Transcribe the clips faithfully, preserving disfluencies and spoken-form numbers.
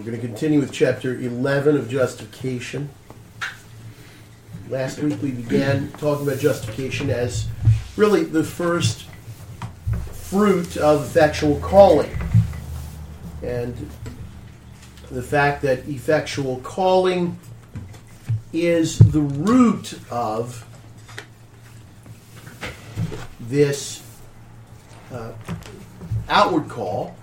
We're going to continue with chapter eleven of justification. Last week we began talking about justification as really the first fruit of effectual calling. And the fact that effectual calling is the root of this uh, outward call.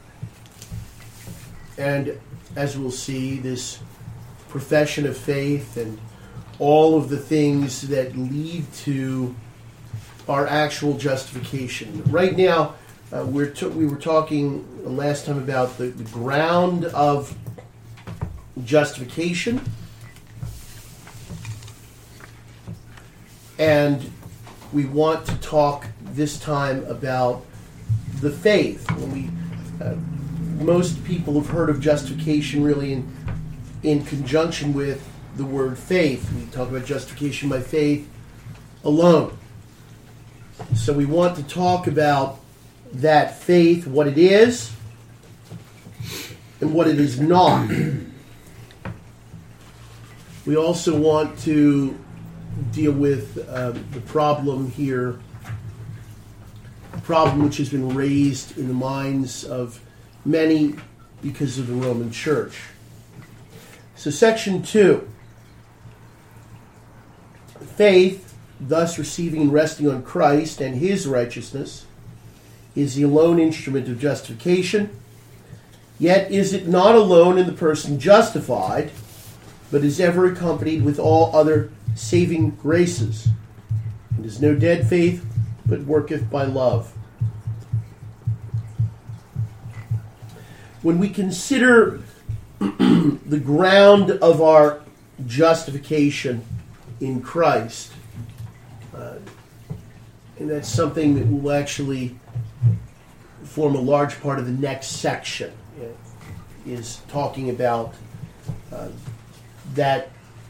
And as we'll see, this profession of faith and all of the things that lead to our actual justification. Right now, uh, we're t- we were talking last time about the, the ground of justification. And we want to talk this time about the faith. When we, uh, most people have heard of justification really in, in conjunction with the word faith. We talk about justification by faith alone. So we want to talk about that faith, what it is, and what it is not. We also want to deal with uh, the problem here, a problem which has been raised in the minds of many because of the Roman Church. So section two, faith, thus receiving and resting on Christ and his righteousness, is the alone instrument of justification. Yet is it not alone in the person justified, but is ever accompanied with all other saving graces, and is no dead faith, but worketh by love. When we consider the ground of our justification in Christ, uh, and that's something that will actually form a large part of the next section, uh, is talking about uh, that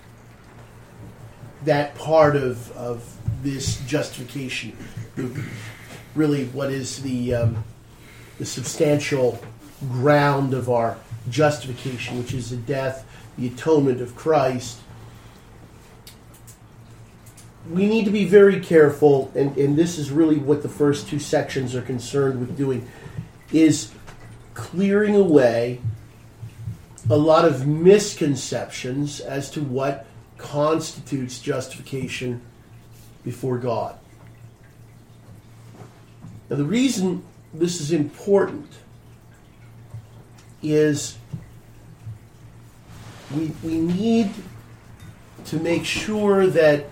that part of, of this justification, really what is the um, the substantial ground of our justification, which is the death, the atonement of Christ. We need to be very careful, and, and this is really what the first two sections are concerned with doing, is clearing away a lot of misconceptions as to what constitutes justification before God. Now, the reason this is important is we, we need to make sure that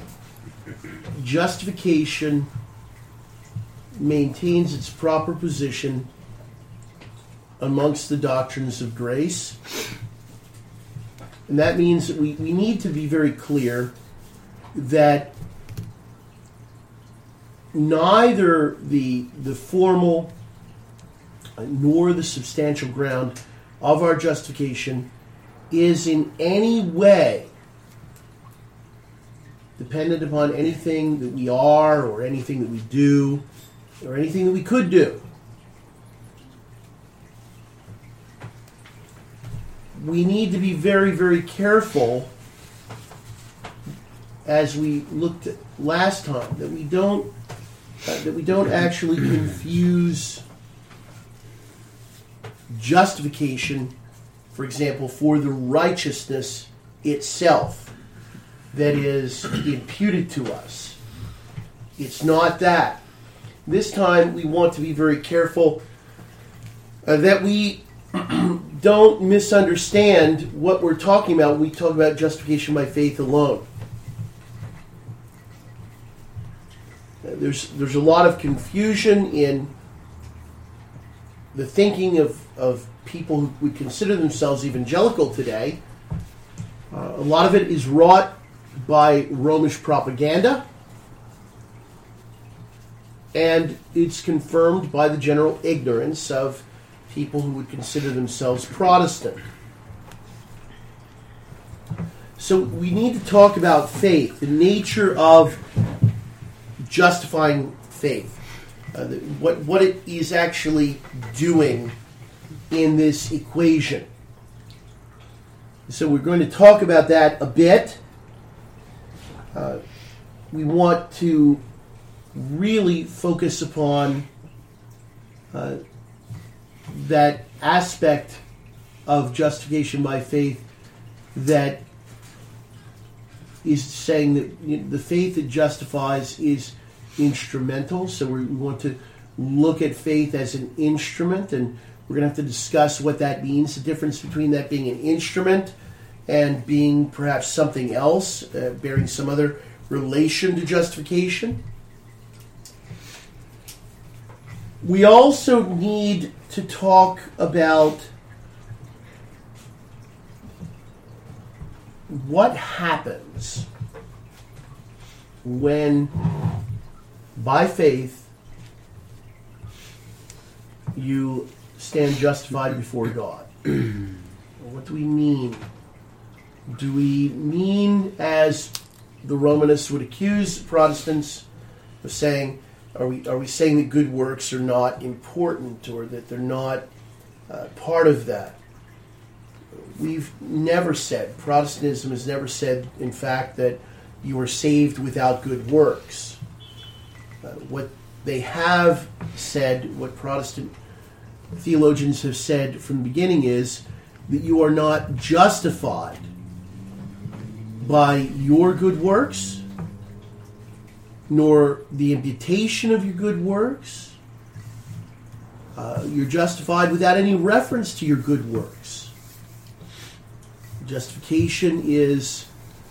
justification maintains its proper position amongst the doctrines of grace. And that means that we, we need to be very clear that neither the, the formal nor the substantial ground of our justification is in any way dependent upon anything that we are or anything that we do or anything that we could do. We need to be very, very careful, as we looked at last time, that we don't uh, that we don't actually confuse justification, for example, for the righteousness itself that is imputed to us. It's not that. This time we want to be very careful uh, that we don't misunderstand what we're talking about when we talk about justification by faith alone. There's there's a lot of confusion in the thinking of, of people who would consider themselves evangelical today. Uh, a lot of it is wrought by Romish propaganda, and it's confirmed by the general ignorance of people who would consider themselves Protestant. So we need to talk about faith, the nature of justifying faith, uh, the, what what it is actually doing in this equation. So we're going to talk about that a bit. Uh, we want to really focus upon uh, that aspect of justification by faith that is saying that, you know, the faith that justifies is instrumental. So we, we want to look at faith as an instrument, and we're going to have to discuss what that means, the difference between that being an instrument and being perhaps something else, uh, bearing some other relation to justification. We also need to talk about what happens when, by faith, you stand justified before God. What do we mean? Do we mean, as the Romanists would accuse Protestants of saying, are we are we saying that good works are not important, or that they're not uh, part of that? We've never said, Protestantism has never said, in fact, that you are saved without good works. Uh, what they have said, what Protestant theologians have said from the beginning, is that you are not justified by your good works, nor the imputation of your good works. Uh, you're justified without any reference to your good works. Justification is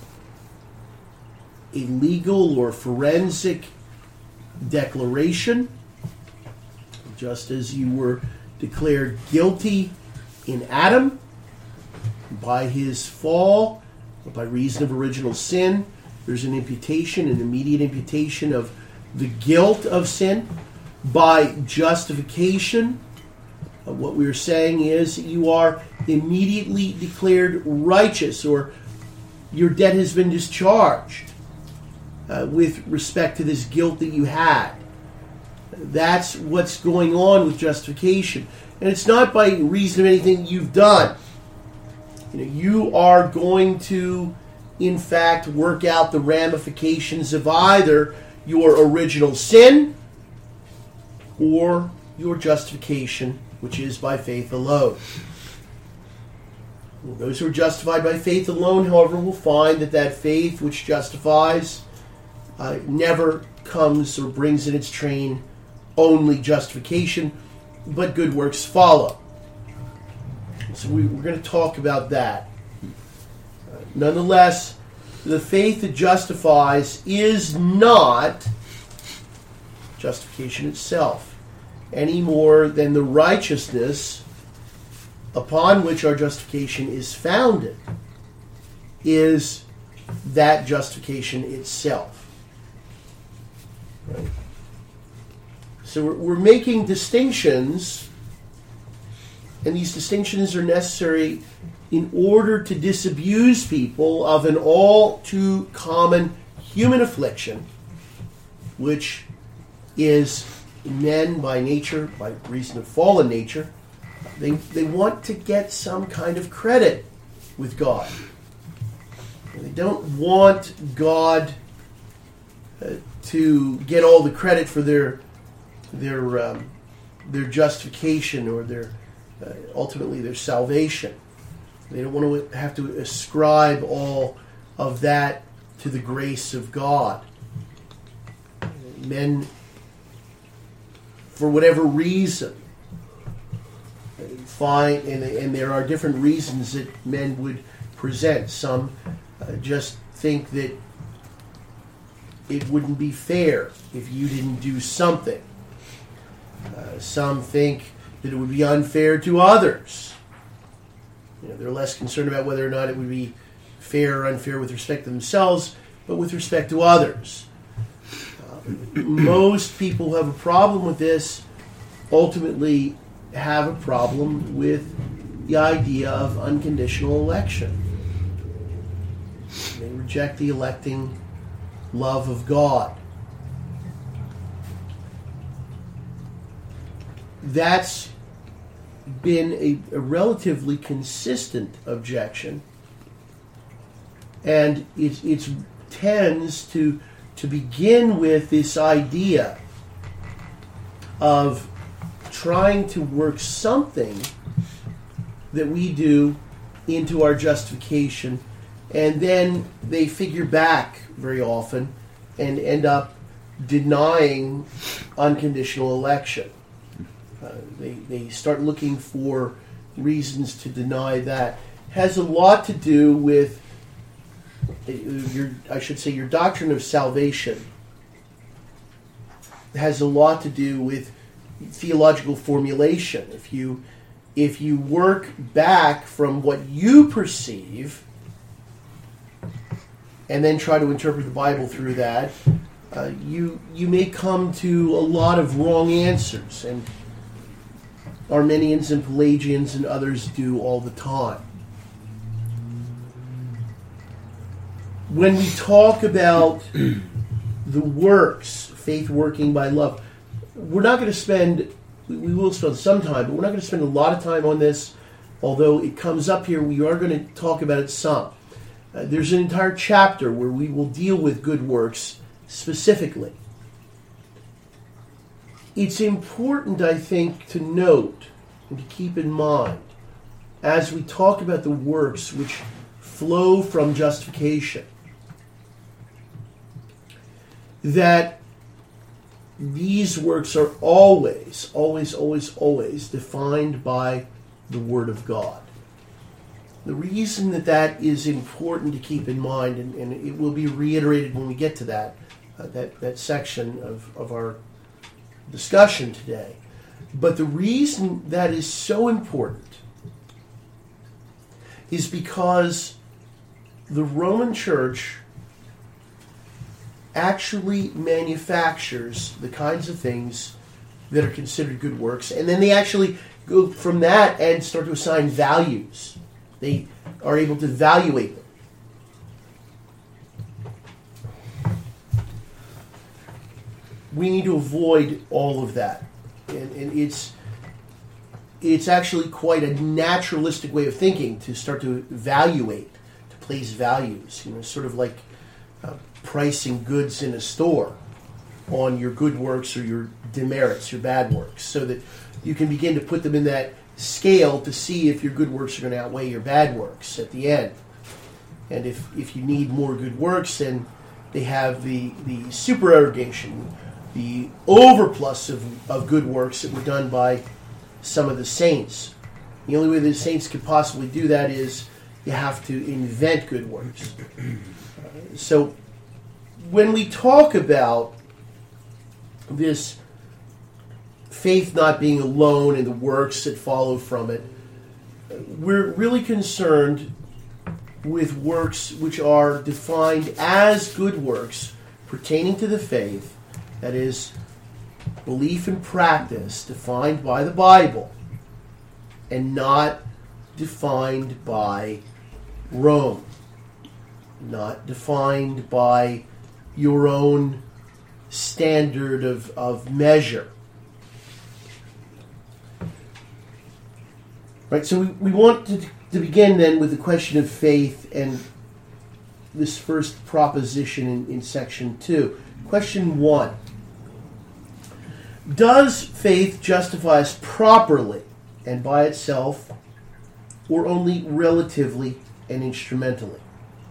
a legal or forensic declaration. Just as you were declared guilty in Adam by his fall, or by reason of original sin, there's an imputation, an immediate imputation of the guilt of sin. By justification, uh, what we're saying is that you are immediately declared righteous, or your debt has been discharged uh, with respect to this guilt that you had. That's what's going on with justification. And it's not by reason of anything you've done. You know, you are going to, in fact, work out the ramifications of either your original sin or your justification, which is by faith alone. Those who are justified by faith alone, however, will find that that faith which justifies uh, never comes or brings in its train only justification, but good works follow. So we, we're going to talk about that. Uh, nonetheless, the faith that justifies is not justification itself, any more than the righteousness upon which our justification is founded is that justification itself. Right? So we're, we're making distinctions, and these distinctions are necessary in order to disabuse people of an all too common human affliction, which is men by nature, by reason of fallen nature, they, they want to get some kind of credit with God. And they don't want God uh, to get all the credit for their their um, their justification, or their uh, ultimately their salvation. They don't want to have to ascribe all of that to the grace of God. Men, for whatever reason, find, and, and there are different reasons that men would present. Some uh, just think that it wouldn't be fair if you didn't do something. Uh, some think that it would be unfair to others. You know, they're less concerned about whether or not it would be fair or unfair with respect to themselves, but with respect to others. Uh, most people who have a problem with this ultimately have a problem with the idea of unconditional election. They reject the electing love of God. That's been a, a relatively consistent objection And it it's, tends to, to begin with this idea of trying to work something that we do into our justification, and then they figure back very often and end up denying unconditional election. Uh, they, they start looking for reasons to deny that. Has a lot to do with your, I should say, your doctrine of salvation has a lot to do with theological formulation. If you if you work back from what you perceive and then try to interpret the Bible through that, uh, you you may come to a lot of wrong answers, and Arminians and Pelagians and others do all the time. When we talk about the works, faith working by love, we're not going to spend, we will spend some time, but we're not going to spend a lot of time on this, although it comes up here, we are going to talk about it some. Uh, there's an entire chapter where we will deal with good works specifically. It's important, I think, to note and to keep in mind, as we talk about the works which flow from justification, that these works are always, always, always, always defined by the Word of God. The reason that that is important to keep in mind, and, and it will be reiterated when we get to that, uh, that, that section of, of our discussion today, but the reason that is so important is because the Roman Church actually manufactures the kinds of things that are considered good works, and then they actually go from that and start to assign values. They are able to evaluate them. We need to avoid all of that, and, and it's it's actually quite a naturalistic way of thinking to start to evaluate, to place values. You know, sort of like uh, pricing goods in a store on your good works or your demerits, your bad works, so that you can begin to put them in that scale to see if your good works are going to outweigh your bad works at the end. And if, if you need more good works, then they have the, the supererogation, the overplus of, of good works that were done by some of the saints. The only way the saints could possibly do that is you have to invent good works. Uh, so when we talk about this faith not being alone in the works that follow from it, we're really concerned with works which are defined as good works pertaining to the faith, that is, belief and practice defined by the Bible and not defined by Rome, not defined by your own standard of, of measure. Right, so we, we want to, to begin then with the question of faith and this first proposition in, in section two. Question one. Does faith justify us properly and by itself, or only relatively and instrumentally?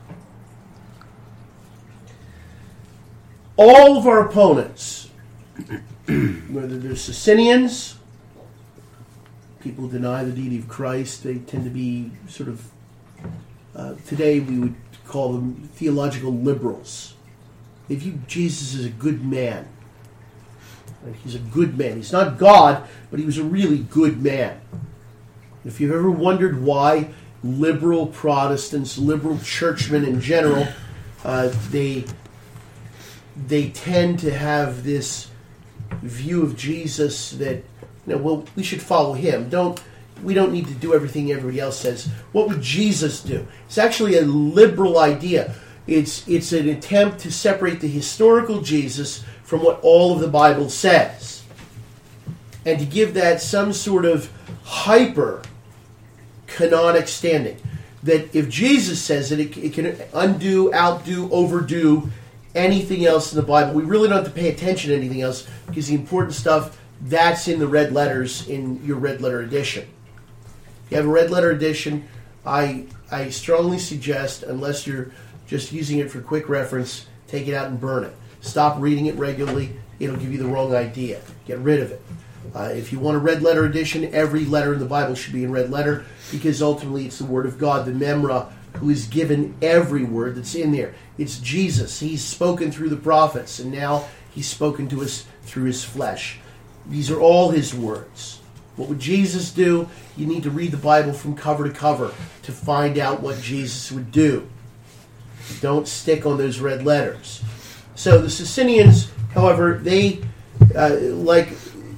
All of our opponents, whether they're Socinians, people who deny the deity of Christ, they tend to be sort of, uh, today we would call them theological liberals. They view Jesus as a good man. Right? He's a good man. He's not God, but he was a really good man. If you've ever wondered why liberal Protestants, liberal churchmen in general, uh, they they tend to have this view of Jesus that, you know, well, we should follow him. Don't we don't need to do everything everybody else says. What would Jesus do? It's actually a liberal idea. It's it's an attempt to separate the historical Jesus from what all of the Bible says, and to give that some sort of hyper canonic standing. that if Jesus says it, it, it can undo, outdo, overdo anything else in the Bible. We really don't have to pay attention to anything else because the important stuff, that's in the red letters in your red letter edition. If you have a red letter edition, I I strongly suggest, unless you're just using it for quick reference, take it out and burn it. Stop reading it regularly. It'll give you the wrong idea. Get rid of it. Uh, if you want a red letter edition, every letter in the Bible should be in red letter because ultimately it's the Word of God, the Memra, who is given every word that's in there. It's Jesus. He's spoken through the prophets, and now he's spoken to us through his flesh. These are all his words. What would Jesus do? You need to read the Bible from cover to cover to find out what Jesus would do. Don't stick on those red letters. So the Socinians, however, they, uh, like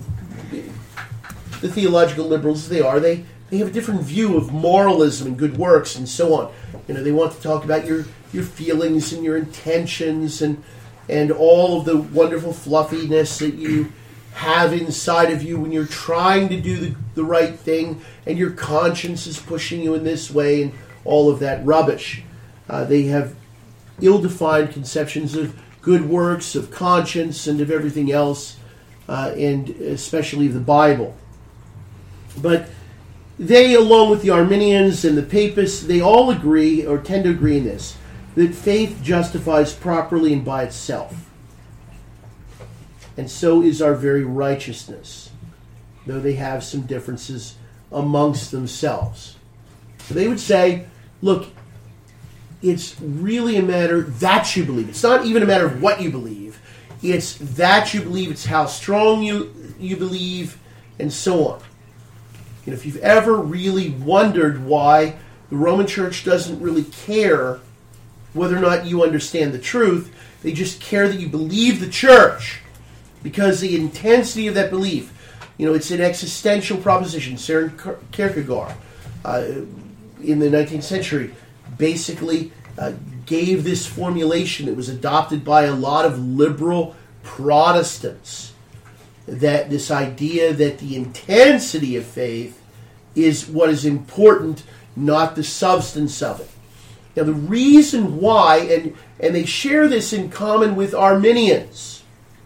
the theological liberals they are, they, they have a different view of moralism and good works and so on. You know, they want to talk about your, your feelings and your intentions and and all of the wonderful fluffiness that you have inside of you when you're trying to do the, the right thing and your conscience is pushing you in this way and all of that rubbish. Uh, they have ill-defined conceptions of good works, of conscience, and of everything else, uh, and especially the Bible. But they, along with the Arminians and the Papists, they all agree, or tend to agree in this, that faith justifies properly and by itself. And so is our very righteousness, though they have some differences amongst themselves. So they would say, look, it's really a matter that you believe. It's not even a matter of what you believe. It's that you believe. It's how strong you, you believe, and so on. You know, if you've ever really wondered why the Roman Church doesn't really care whether or not you understand the truth, they just care that you believe the church because the intensity of that belief, you know, it's an existential proposition. Søren Kierkegaard, uh, in the nineteenth century, basically uh, gave this formulation that was adopted by a lot of liberal Protestants, that this idea that the intensity of faith is what is important, not the substance of it. Now, the reason why, and, and they share this in common with Arminians,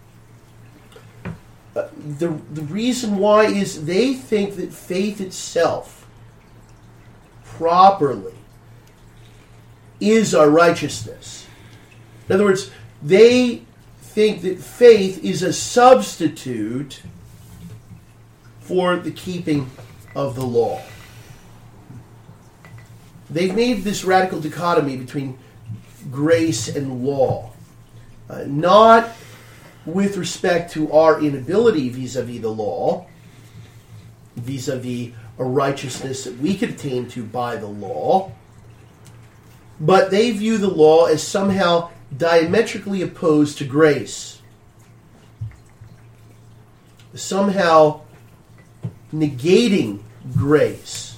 uh, the, the reason why is they think that faith itself, properly, is our righteousness. In other words, they think that faith is a substitute for the keeping of the law. They've made this radical dichotomy between grace and law, uh, not with respect to our inability vis-a-vis the law, vis-a-vis a righteousness that we could attain to by the law, but they view the law as somehow diametrically opposed to grace, somehow negating grace.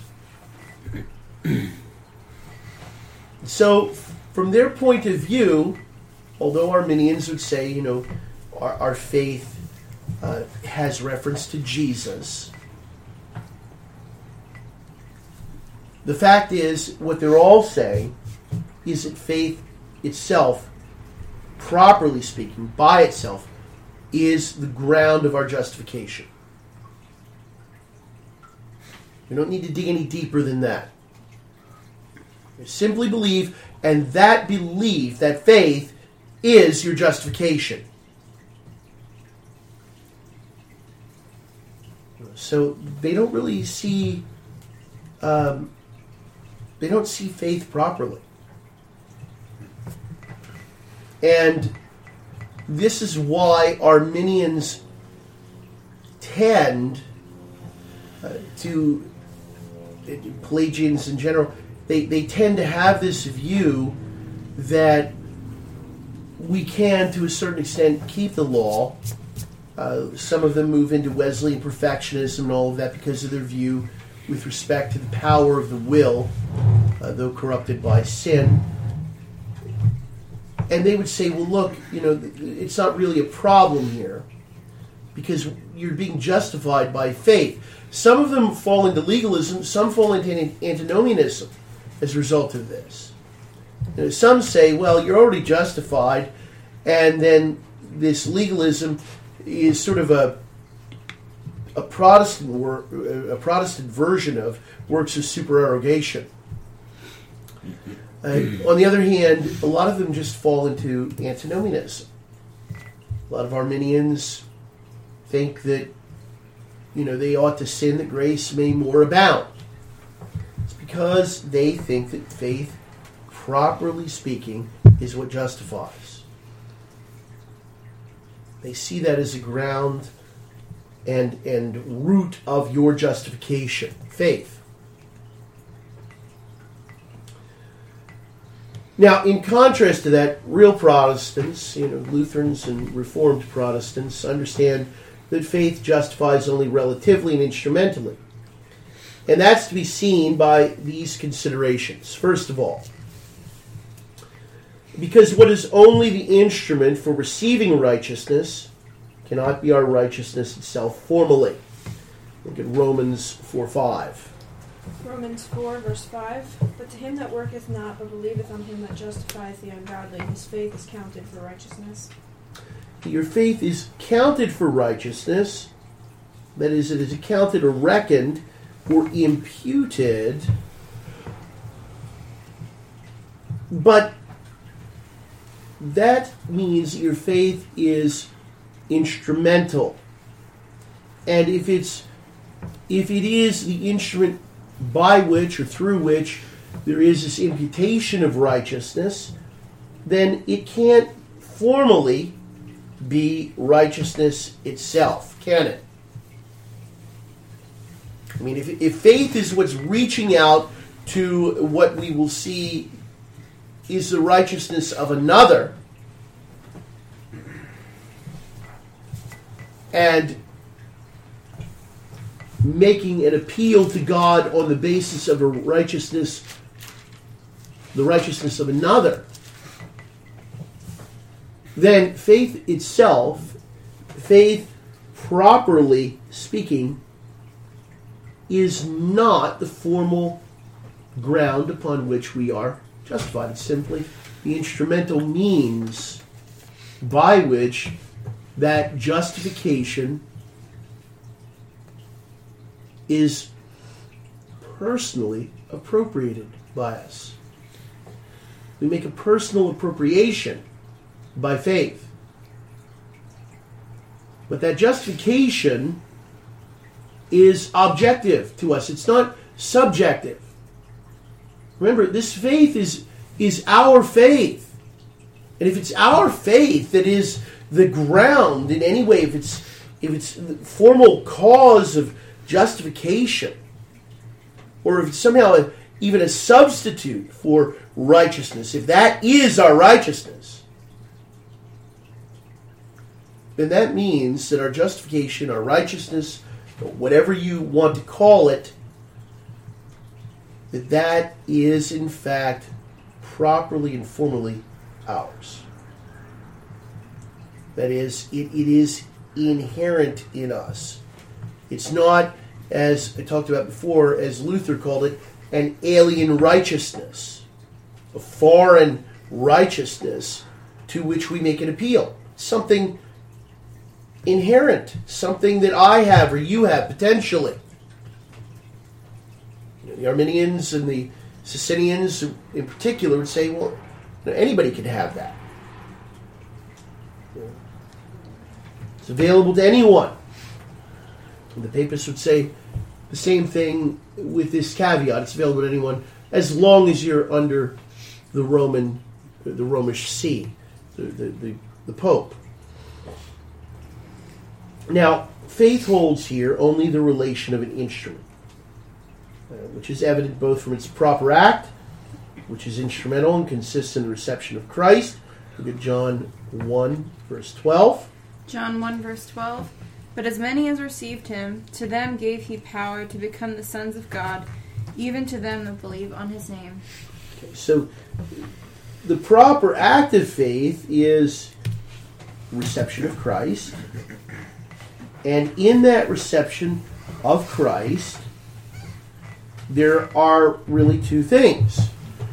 So, from their point of view, although Arminians would say, you know, our, our faith uh, has reference to Jesus, the fact is, what they're all saying is that faith itself, properly speaking, by itself, is the ground of our justification. We don't need to dig any deeper than that. You simply believe, and that belief, that faith, is your justification. So they don't really see, um, they don't see faith properly. And this is why Arminians tend uh, to, Pelagians in general, they, they tend to have this view that we can, to a certain extent, keep the law. Uh, some of them move into Wesleyan perfectionism and all of that because of their view with respect to the power of the will, uh, though corrupted by sin. And they would say, well, look, you know, it's not really a problem here because you're being justified by faith. Some of them fall into legalism, some fall into antinomianism. as a result of this. You know, some say, well, you're already justified, and then this legalism is sort of a a Protestant wor- a Protestant version of works of supererogation. Uh, on the other hand, a lot of them just fall into antinomianism. A lot of Arminians think that, you know, they ought to sin that grace may more abound. It's because they think that faith, properly speaking, is what justifies. They see that as a ground and and root of your justification, faith. Now, in contrast to that, real Protestants, you know, Lutherans and Reformed Protestants, understand that faith justifies only relatively and instrumentally. And that's to be seen by these considerations. First of all, because what is only the instrument for receiving righteousness cannot be our righteousness itself formally. Look at Romans four five. Romans four, verse five. But to him that worketh not, but believeth on him that justifieth the ungodly, his faith is counted for righteousness. Your faith is counted for righteousness. That is, it is accounted or reckoned or imputed. But that means your faith is instrumental. And if it's if it is the instrument by which or through which there is this imputation of righteousness, then it can't formally be righteousness itself, can it? I mean, if, if faith is what's reaching out to what we will see is the righteousness of another, and making an appeal to God on the basis of a righteousness, the righteousness of another, then faith itself, faith properly speaking, is not the formal ground upon which we are justified. It's simply the instrumental means by which that justification is personally appropriated by us. We make a personal appropriation by faith. But that justification is objective to us. It's not subjective. Remember, this faith is, is our faith. And if it's our faith that is the ground in any way, if it's if it's the formal cause of justification, or if it's somehow a, even a substitute for righteousness, if that is our righteousness, then that means that our justification, our righteousness, whatever you want to call it, that that is in fact properly and formally ours. That is, it, it is inherent in us. It's not, as I talked about before, as Luther called it, an alien righteousness, a foreign righteousness to which we make an appeal. Something inherent, something that I have or you have potentially. You know, the Arminians and the Socinians in particular would say, well, you know, anybody can have that. You know, it's available to anyone. And the Papists would say the same thing with this caveat: it's available to anyone as long as you're under the Roman, the Romish see, the the, the, the Pope. Now, faith holds here only the relation of an instrument, uh, which is evident both from its proper act, which is instrumental and consists in the reception of Christ. Look at John one, verse twelve. John one, verse twelve. But as many as received him, to them gave he power to become the sons of God, even to them that believe on his name. Okay, so the proper act of faith is reception of Christ. And in that reception of Christ, there are really two things.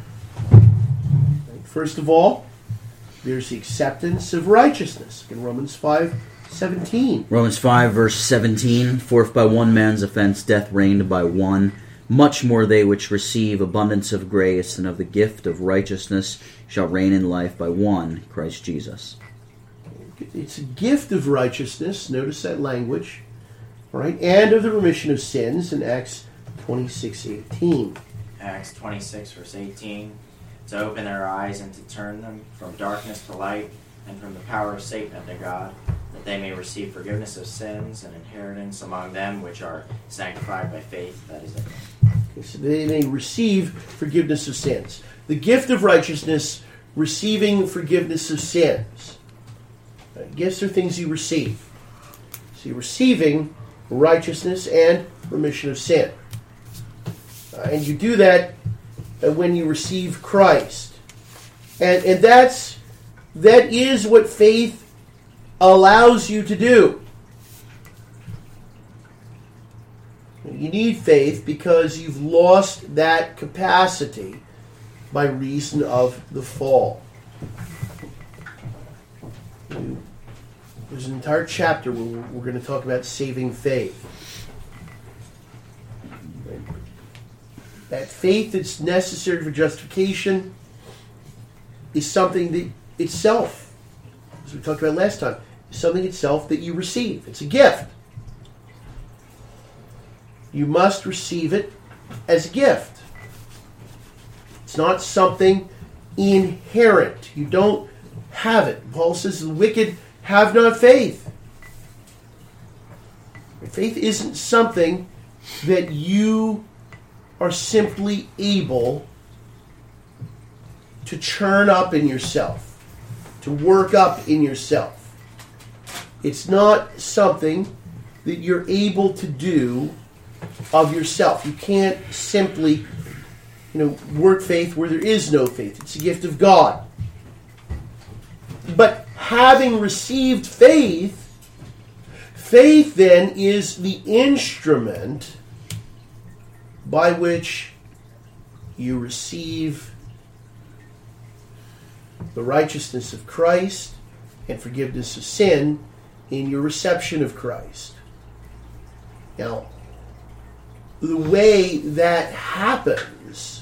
First of all, there's the acceptance of righteousness in Romans five seventeen. Romans five, verse seventeen, For if by one man's offense death reigned by one, much more they which receive abundance of grace and of the gift of righteousness shall reign in life by one, Christ Jesus. It's a gift of righteousness, notice that language, right? And of the remission of sins in Acts twenty-six eighteen. Acts twenty-six, verse eighteen, to open their eyes and to turn them from darkness to light and from the power of Satan unto God, that they may receive forgiveness of sins and inheritance among them which are sanctified by faith that is in them. Okay, so they may receive forgiveness of sins. The gift of righteousness, receiving forgiveness of sins. Uh, gifts are things you receive. So you're receiving righteousness and remission of sin. Uh, and you do that uh, when you receive Christ. And and that's that is what faith allows you to do. You need faith because you've lost that capacity by reason of the fall. There's an entire chapter where we're going to talk about saving faith. That faith that's necessary for justification is something that itself, as we talked about last time, is something itself that you receive. It's a gift. You must receive it as a gift. It's not something inherent. You don't have it. Paul says the wicked have not faith. Faith isn't something that you are simply able to churn up in yourself, to work up in yourself. It's not something that you're able to do of yourself. You can't simply, you know, work faith where there is no faith. It's a gift of God. But having received faith, faith then is the instrument by which you receive the righteousness of Christ and forgiveness of sin in your reception of Christ. Now, the way that happens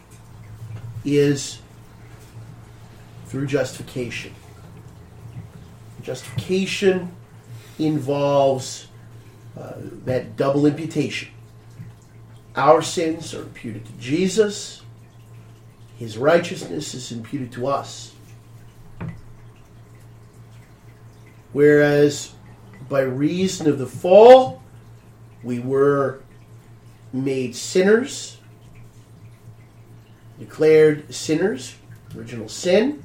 is through justification. Justification involves uh, that double imputation. Our sins are imputed to Jesus. His righteousness is imputed to us. Whereas by reason of the fall, we were made sinners, declared sinners, original sin.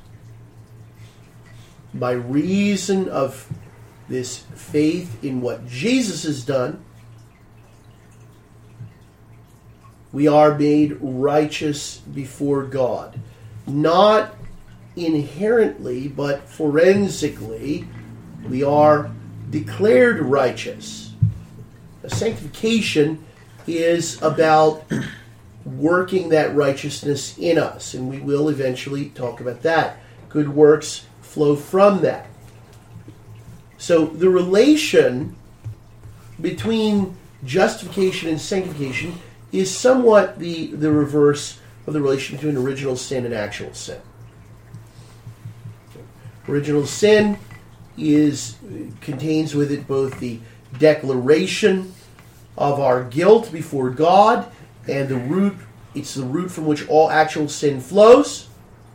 By reason of this faith in what Jesus has done, we are made righteous before God. Not inherently, but forensically, we are declared righteous. Sanctification is about working that righteousness in us, and we will eventually talk about that. Good works flow from that. So the relation between justification and sanctification is somewhat the, the reverse of the relation between original sin and actual sin. Original sin is contains with it both the declaration of our guilt before God and the root, it's the root from which all actual sin flows.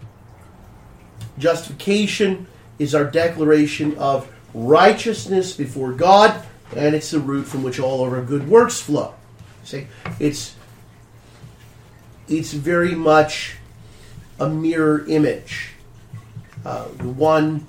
Justification is our declaration of righteousness before God, and it's the root from which all of our good works flow. See, it's it's very much a mirror image. Uh, the one,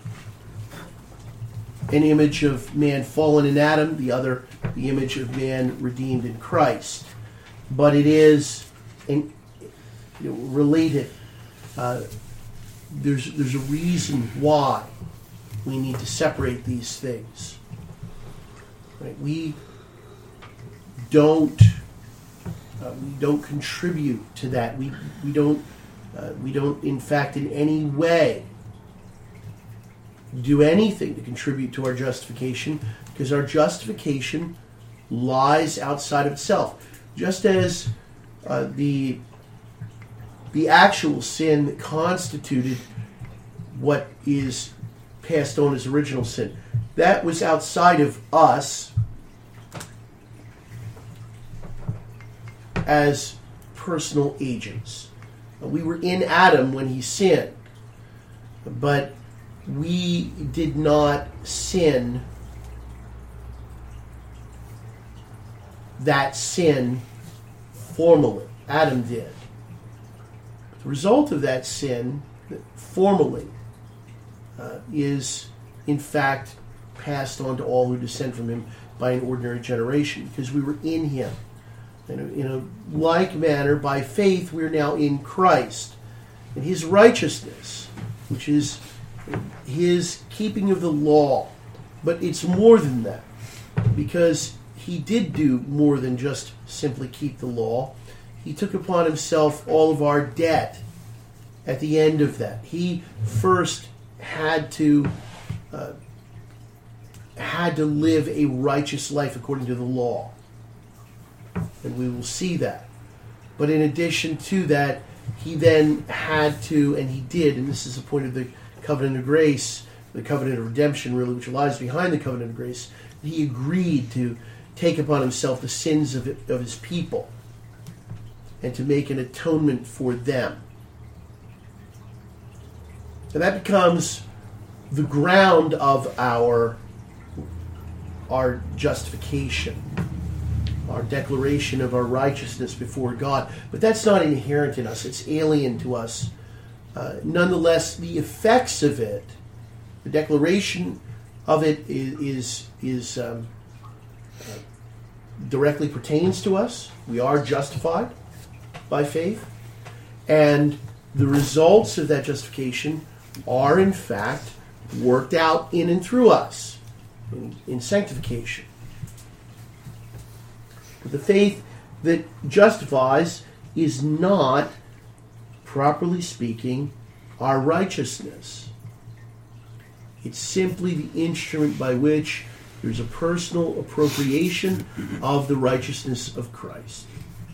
an image of man fallen in Adam, the other, the image of man redeemed in Christ. But it is in, you know, related. Uh, there's there's a reason why we need to separate these things. Right? We don't Uh, we don't contribute to that. We we don't uh, we don't in fact in any way do anything to contribute to our justification, because our justification lies outside of itself. Just as uh, the the actual sin that constituted what is passed on as original sin, that was outside of us as personal agents. We were in Adam when he sinned, but we did not sin that sin formally. Adam did. The result of that sin, formally, uh, is in fact passed on to all who descend from him by an ordinary generation, because we were in him. In a, in a like manner, by faith, we are now in Christ. And his righteousness, which is his keeping of the law. But it's more than that, because he did do more than just simply keep the law. He took upon himself all of our debt at the end of that. He first had to uh, had to live a righteous life according to the law. And we will see that. But in addition to that, he then had to, and he did, and this is the point of the covenant of grace, the covenant of redemption, really, which lies behind the covenant of grace. He agreed to take upon himself the sins of, it, of his people and to make an atonement for them. And that becomes the ground of our, our justification, our declaration of our righteousness before God. But that's not inherent in us. It's alien to us. Uh, nonetheless, the effects of it, the declaration of it is, is, is um, uh, directly pertains to us. We are justified by faith. And the results of that justification are, in fact, worked out in and through us in, in sanctification. But the faith that justifies is not, properly speaking, our righteousness. It's simply the instrument by which there's a personal appropriation of the righteousness of Christ.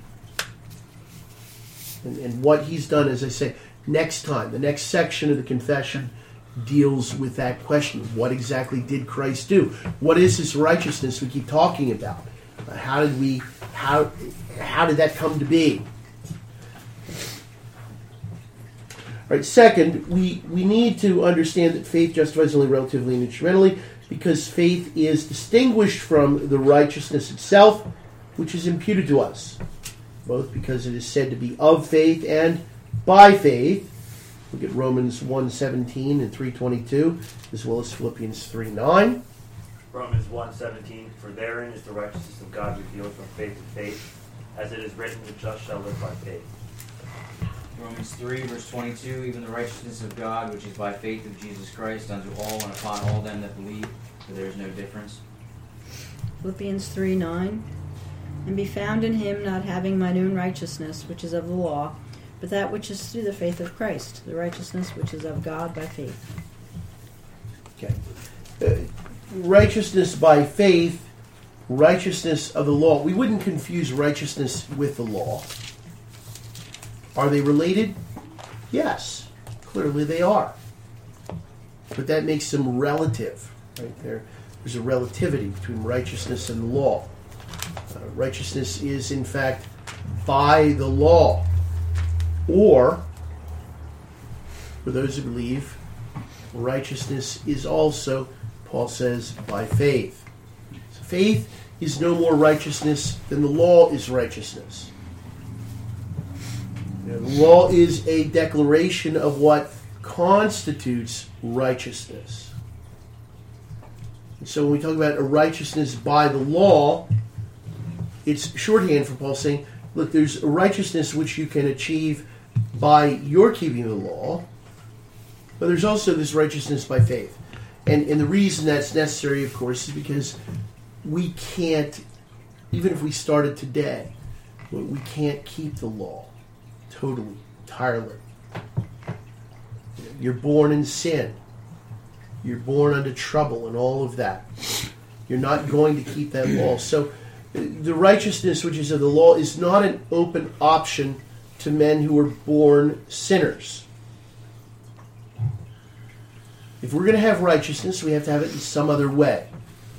And, and what he's done, as I say, next time, the next section of the confession deals with that question. What exactly did Christ do? What is his righteousness we keep talking about? How did we, how, how did that come to be? All right, second, we, we need to understand that faith justifies only relatively and instrumentally, because faith is distinguished from the righteousness itself, which is imputed to us, both because it is said to be of faith and by faith. Look at Romans one seventeen and three twenty-two, as well as Philippians three nine. Romans one seventeen, for therein is the righteousness of God revealed from faith to faith, as it is written, the just shall live by faith. Romans three, verse twenty-two, even the righteousness of God, which is by faith of Jesus Christ, unto all and upon all them that believe, for there is no difference. Philippians three nine, and be found in him, not having mine own righteousness, which is of the law, but that which is through the faith of Christ, the righteousness which is of God by faith. Okay. Uh, righteousness by faith, righteousness of the law. We wouldn't confuse righteousness with the law. Are they related? Yes. Clearly they are. But that makes them relative. Right? There, there's a relativity between righteousness and the law. Uh, righteousness is, in fact, by the law. Or, for those who believe, righteousness is also, Paul says, by faith. So faith is no more righteousness than the law is righteousness. You know, the law is a declaration of what constitutes righteousness. And so when we talk about a righteousness by the law, it's shorthand for Paul saying, look, there's a righteousness which you can achieve by your keeping of the law, but there's also this righteousness by faith. And, and the reason that's necessary, of course, is because we can't, even if we started today, We can't keep the law totally, entirely. You're born in sin. You're born under trouble and all of that. You're not going to keep that law. So the righteousness which is of the law is not an open option to men who are born sinners. If we're going to have righteousness, we have to have it in some other way.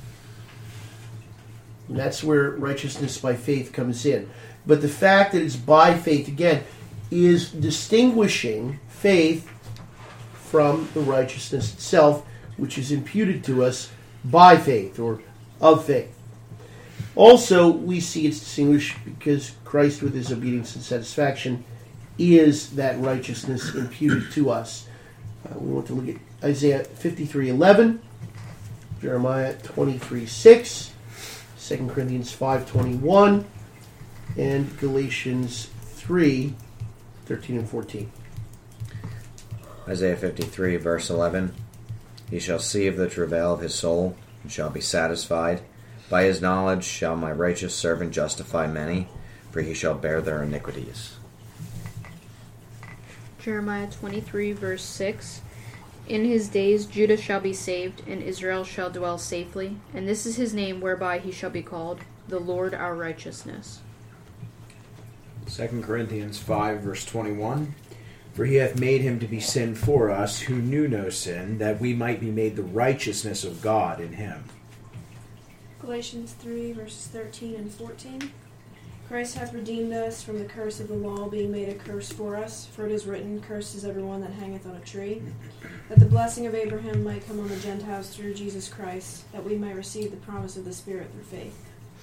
And that's where righteousness by faith comes in. But the fact that it's by faith, again, is distinguishing faith from the righteousness itself, which is imputed to us by faith or of faith. Also, we see it's distinguished because Christ, with his obedience and satisfaction, is that righteousness imputed to us. Uh, we want to look at Isaiah fifty-three eleven, Jeremiah twenty-three six, Second Corinthians five twenty-one, and Galatians three thirteen and fourteen. Isaiah fifty-three, verse eleven. He shall see of the travail of his soul, and shall be satisfied. By his knowledge shall my righteous servant justify many, for he shall bear their iniquities. Jeremiah twenty-three, verse six. In his days Judah shall be saved, and Israel shall dwell safely. And this is his name whereby he shall be called, the Lord our righteousness. Second Corinthians five, verse twenty-one. For he hath made him to be sin for us, who knew no sin, that we might be made the righteousness of God in him. Galatians three, verses thirteen and fourteen. Christ hath redeemed us from the curse of the law, being made a curse for us. For it is written, Cursed is everyone that hangeth on a tree, that the blessing of Abraham might come on the Gentiles through Jesus Christ, that we might receive the promise of the Spirit through faith.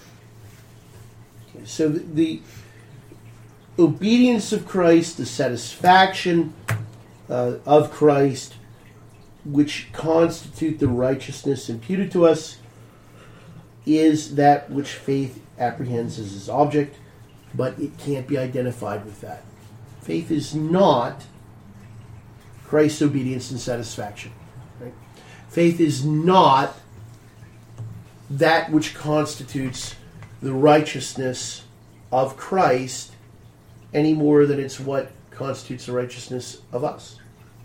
So the, the obedience of Christ, the satisfaction uh, of Christ, which constitute the righteousness imputed to us, is that which faith apprehends as its object, but it can't be identified with that. Faith is not Christ's obedience and satisfaction. Right? Faith is not that which constitutes the righteousness of Christ any more than it's what constitutes the righteousness of us.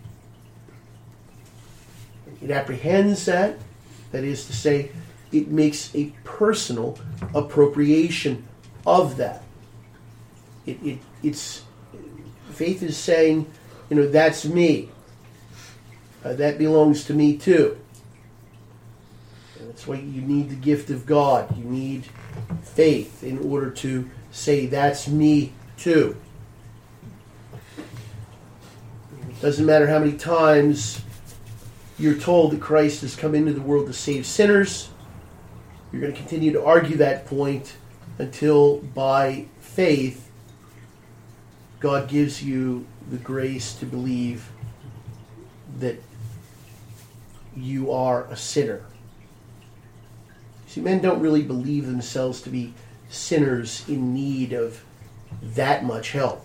It apprehends that, that is to say, it makes a personal appropriation of that. It, it, it's faith is saying, you know, that's me. Uh, that belongs to me too. And that's why you need the gift of God. You need faith in order to say, that's me too. It doesn't matter how many times you're told that Christ has come into the world to save sinners. You're going to continue to argue that point until by faith God gives you the grace to believe that you are a sinner. See, men don't really believe themselves to be sinners in need of that much help.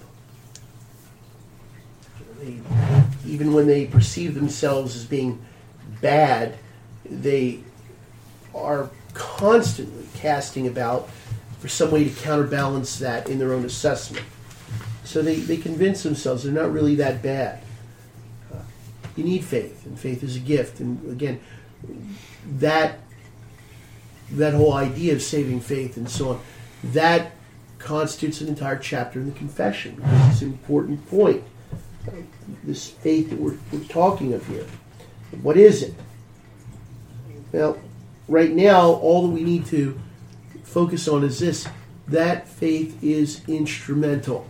They, even when they perceive themselves as being bad, they are constantly casting about for some way to counterbalance that in their own assessment. So they, they convince themselves they're not really that bad. Uh, you need faith, and faith is a gift. And again, that that whole idea of saving faith and so on, that constitutes an entire chapter in the confession, because it's an important point. Uh, this faith that we're, we're talking of here. What is it? Well, right now, all that we need to focus on is this: that faith is instrumental.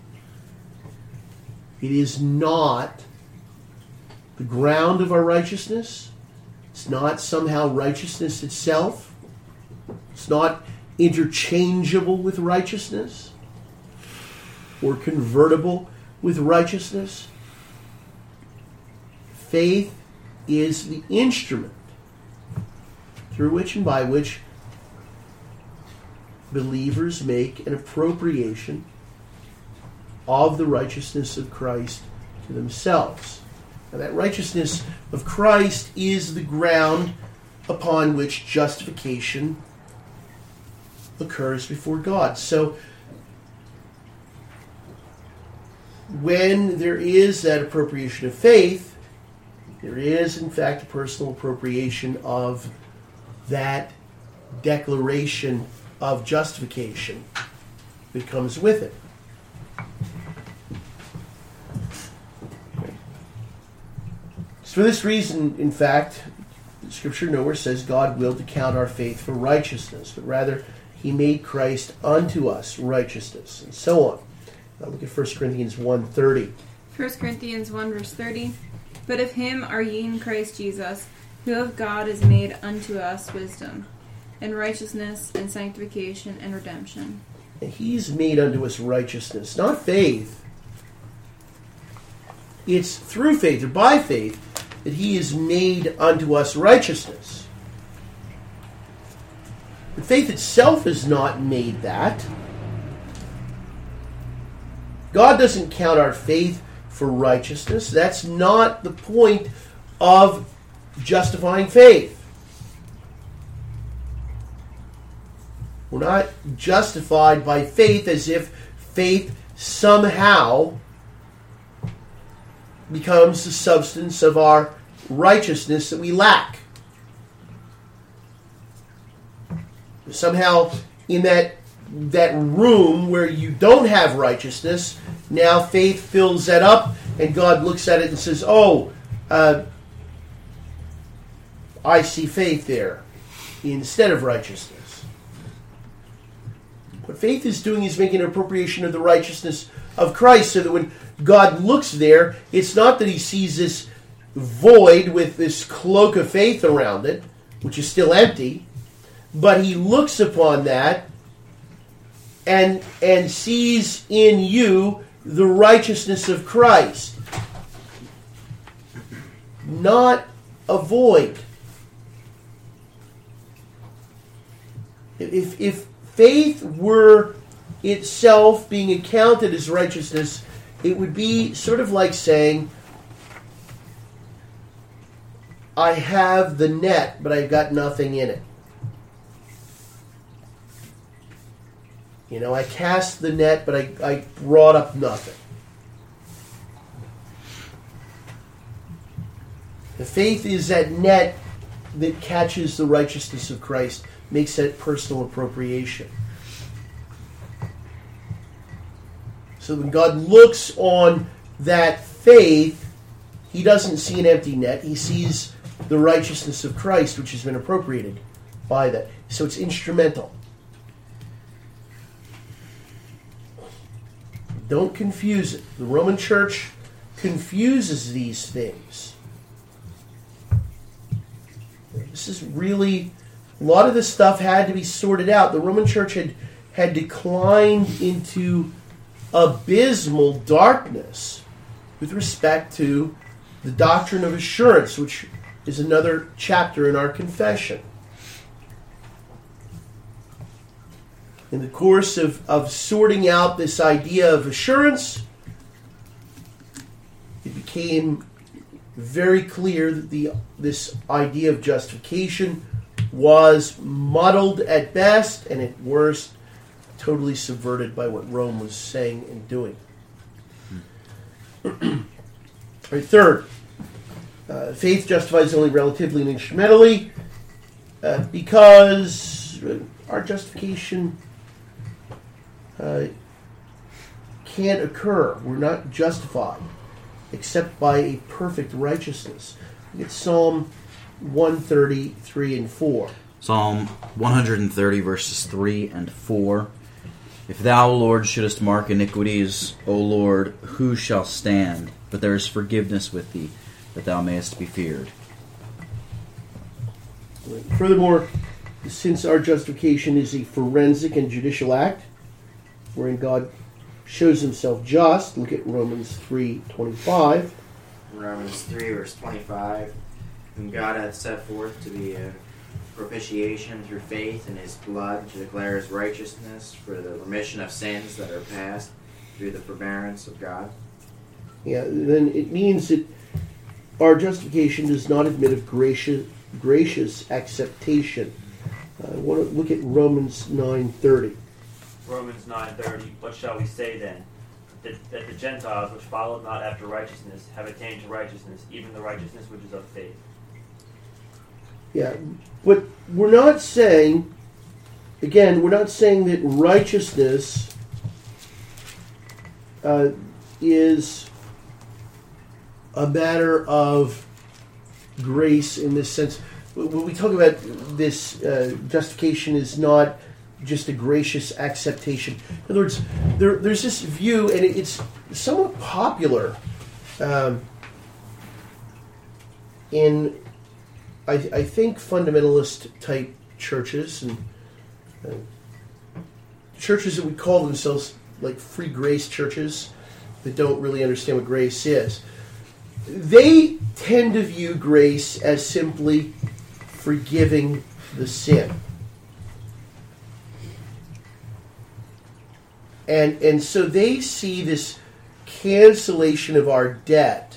It is not the ground of our righteousness. It's not somehow righteousness itself. It's not interchangeable with righteousness or convertible with righteousness. Faith is the instrument through which and by which believers make an appropriation of the righteousness of Christ to themselves. Now, that righteousness of Christ is the ground upon which justification occurs before God. So when there is that appropriation of faith, there is, in fact, a personal appropriation of that declaration of justification that comes with it. So for this reason, in fact, Scripture nowhere says God willed to count our faith for righteousness, but rather He made Christ unto us righteousness, and so on. Now look at First Corinthians one thirty. First Corinthians one verse thirty. But of him are ye in Christ Jesus, who of God is made unto us wisdom, and righteousness, and sanctification, and redemption. And He's made unto us righteousness, not faith. It's through faith, or by faith, that He is made unto us righteousness. But faith itself is not made that. God doesn't count our faith for righteousness. That's not the point of justifying faith. We're not justified by faith as if faith somehow becomes the substance of our righteousness that we lack. Somehow, in that that room where you don't have righteousness, now faith fills that up, and God looks at it and says, oh, uh, I see faith there instead of righteousness. What faith is doing is making an appropriation of the righteousness of Christ, so that when God looks there, it's not that He sees this void with this cloak of faith around it, which is still empty, but He looks upon that and and sees in you the righteousness of Christ, not a void. If if faith were itself being accounted as righteousness, it would be sort of like saying, I have the net, but I've got nothing in it. You know, I cast the net, but I, I brought up nothing. The faith is that net that catches the righteousness of Christ, makes that personal appropriation. So when God looks on that faith, He doesn't see an empty net. He sees the righteousness of Christ, which has been appropriated by that. So it's instrumental. Don't confuse it. The Roman Church confuses these things. This is really, a lot of this stuff had to be sorted out. The Roman Church had, had declined into abysmal darkness with respect to the doctrine of assurance, which is another chapter in our confession. In the course of, of sorting out this idea of assurance, it became very clear that the this idea of justification was muddled at best, and at worst, totally subverted by what Rome was saying and doing. All right, third, uh, faith justifies only relatively and instrumentally, uh, because our justification uh, can't occur. We're not justified except by a perfect righteousness. Look at Psalm one thirty-three and four. Psalm one thirty, verses three and four. If thou, Lord, shouldest mark iniquities, O Lord, who shall stand? But there is forgiveness with thee, that thou mayest be feared. Furthermore, since our justification is a forensic and judicial act, wherein God shows Himself just, look at Romans three twenty-five. Romans three, verse twenty-five. Whom God hath set forth to be a propitiation through faith in His blood, to declare His righteousness for the remission of sins that are past through the forbearance of God. Yeah, then it means that our justification does not admit of gracious, gracious acceptation. Uh, I want to look at Romans nine thirty. Romans nine thirty. What shall we say then? that, that the Gentiles, which followed not after righteousness, have attained to righteousness, even the righteousness which is of faith. Yeah, but we're not saying, again, we're not saying that righteousness uh, is a matter of grace in this sense. When we talk about this, uh, justification is not just a gracious acceptation. In other words, there, there's this view, and it's somewhat popular um, in, I, I think, fundamentalist type churches and uh, churches that would call themselves like free grace churches that don't really understand what grace is. They tend to view grace as simply forgiving the sin. And and so they see this cancellation of our debt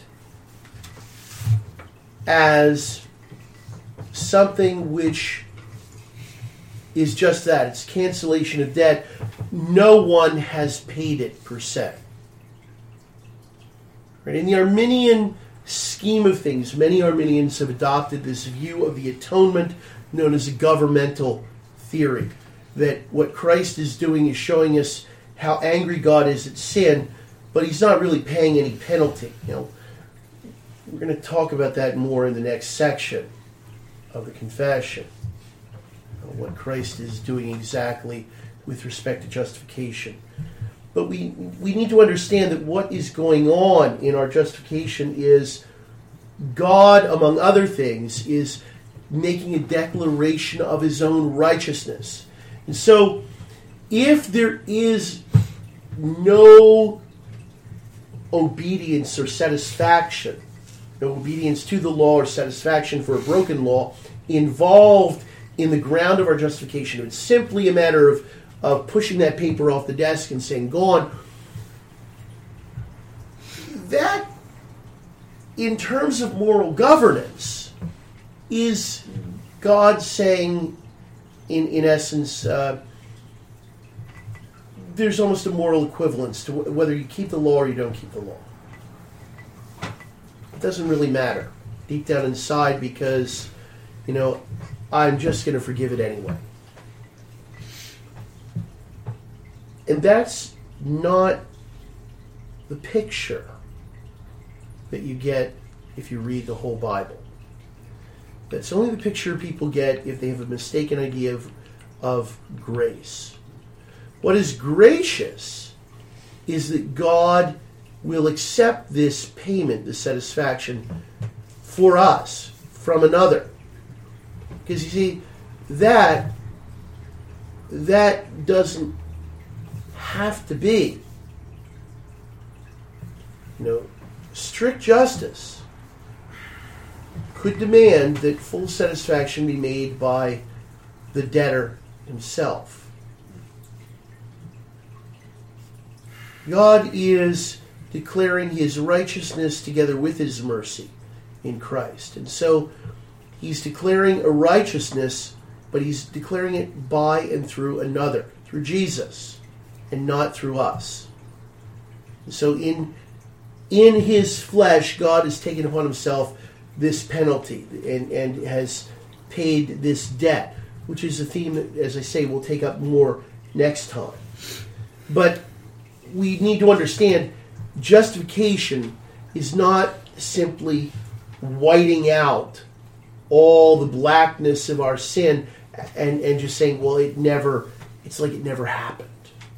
as something which is just that. It's cancellation of debt. No one has paid it per se. Right? In the Arminian scheme of things, many Arminians have adopted this view of the atonement known as a governmental theory. That what Christ is doing is showing us how angry God is at sin, but he's not really paying any penalty. You know, we're going to talk about that more in the next section of the confession. What Christ is doing exactly with respect to justification. But we we need to understand that what is going on in our justification is God, among other things, is making a declaration of his own righteousness. And so, if there is no obedience or satisfaction, no obedience to the law or satisfaction for a broken law involved in the ground of our justification, it's simply a matter of, of pushing that paper off the desk and saying, go on. That, in terms of moral governance, is God saying, in, in essence, uh, there's almost a moral equivalence to whether you keep the law or you don't keep the law. It doesn't really matter deep down inside because, you know, I'm just going to forgive it anyway. And that's not the picture that you get if you read the whole Bible. That's only the picture people get if they have a mistaken idea of, of grace. What is gracious is that God will accept this payment, this satisfaction, for us from another. Because you see, that that doesn't have to be. You know, strict justice could demand that full satisfaction be made by the debtor himself. God is declaring his righteousness together with his mercy in Christ. And so he's declaring a righteousness, but he's declaring it by and through another, through Jesus, and not through us. And so in, in his flesh, God has taken upon himself this penalty and, and has paid this debt, which is a theme that, as I say, we'll take up more next time. But we need to understand justification is not simply whiting out all the blackness of our sin and, and just saying, well, it never, it's like it never happened.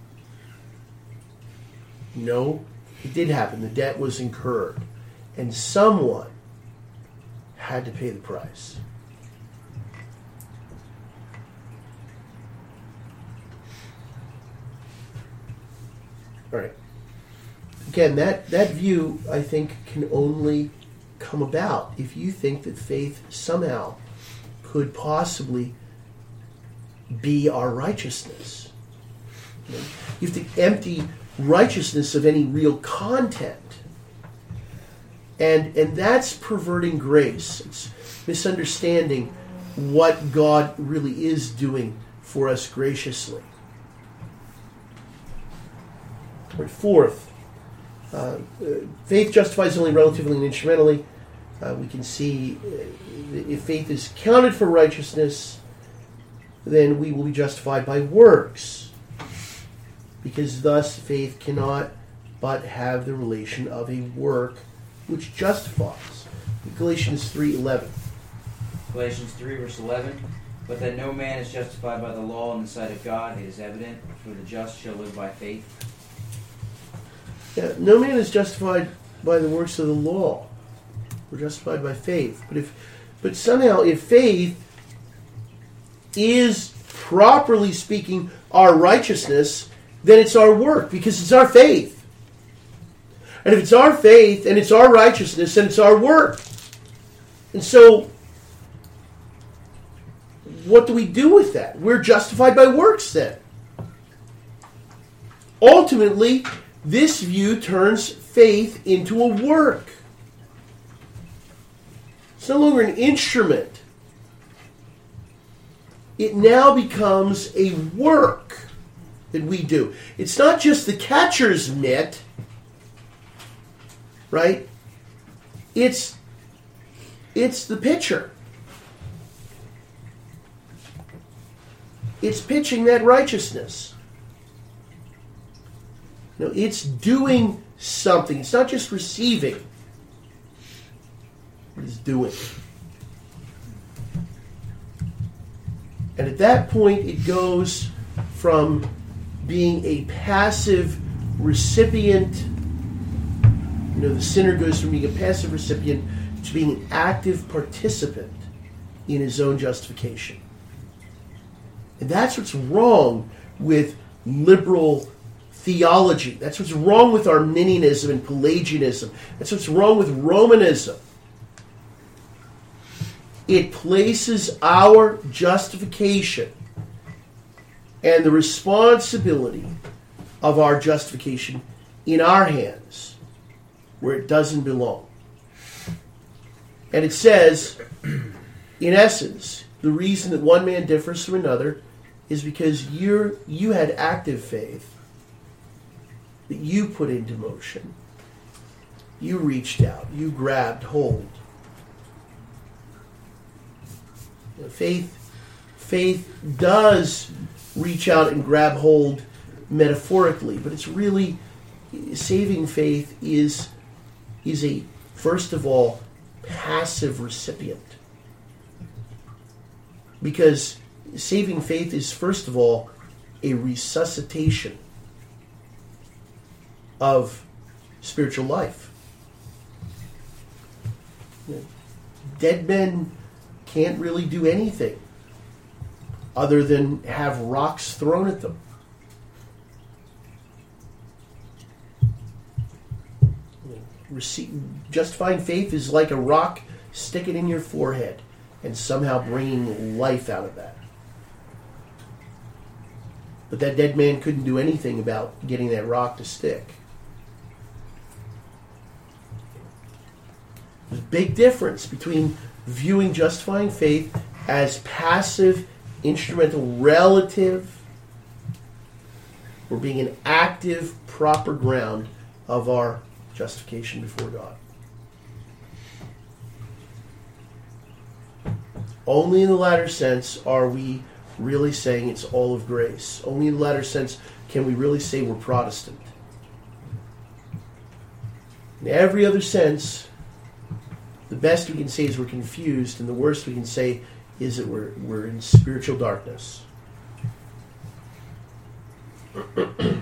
No, it did happen. The debt was incurred. And someone had to pay the price. All right. Again, that, that view, I think, can only come about if you think that faith somehow could possibly be our righteousness. You know, you have to empty righteousness of any real content. And, and that's perverting grace. It's misunderstanding what God really is doing for us graciously. Fourth, Uh, uh, faith justifies only relatively and instrumentally. Uh, we can see uh, if faith is counted for righteousness, then we will be justified by works, because thus faith cannot but have the relation of a work which justifies. Galatians three eleven. Galatians three, verse eleven. But that no man is justified by the law in the sight of God, it is evident, for the just shall live by faith. Yeah, no man is justified by the works of the law. We're justified by faith. But if, but somehow, if faith is, properly speaking, our righteousness, then it's our work, because it's our faith. And if it's our faith and it's our righteousness, then it's our work. And so, what do we do with that? We're justified by works then. Ultimately, this view turns faith into a work. It's no longer an instrument. It now becomes a work that we do. It's not just the catcher's mitt, right? It's, it's the pitcher. It's pitching that righteousness. No, it's doing something. It's not just receiving. It's doing. And at that point, it goes from being a passive recipient, you know, the sinner goes from being a passive recipient to being an active participant in his own justification. And that's what's wrong with liberal theology. That's what's wrong with Arminianism and Pelagianism. That's what's wrong with Romanism. It places our justification and the responsibility of our justification in our hands, where it doesn't belong. And it says, in essence, the reason that one man differs from another is because you're, you had active faith that you put into motion. You reached out. You grabbed hold. You know, faith, faith does reach out and grab hold metaphorically, but it's really, saving faith is, is a, first of all, passive recipient. Because saving faith is, first of all, a resuscitation of spiritual life. You know, dead men can't really do anything other than have rocks thrown at them. You know, receive, justifying faith is like a rock sticking in your forehead and somehow bringing life out of that. But that dead man couldn't do anything about getting that rock to stick. There's a big difference between viewing justifying faith as passive, instrumental, relative, or being an active, proper ground of our justification before God. Only in the latter sense are we really saying it's all of grace. Only in the latter sense can we really say we're Protestant. In every other sense, the best we can say is we're confused, and the worst we can say is that we're, we're in spiritual darkness. Now,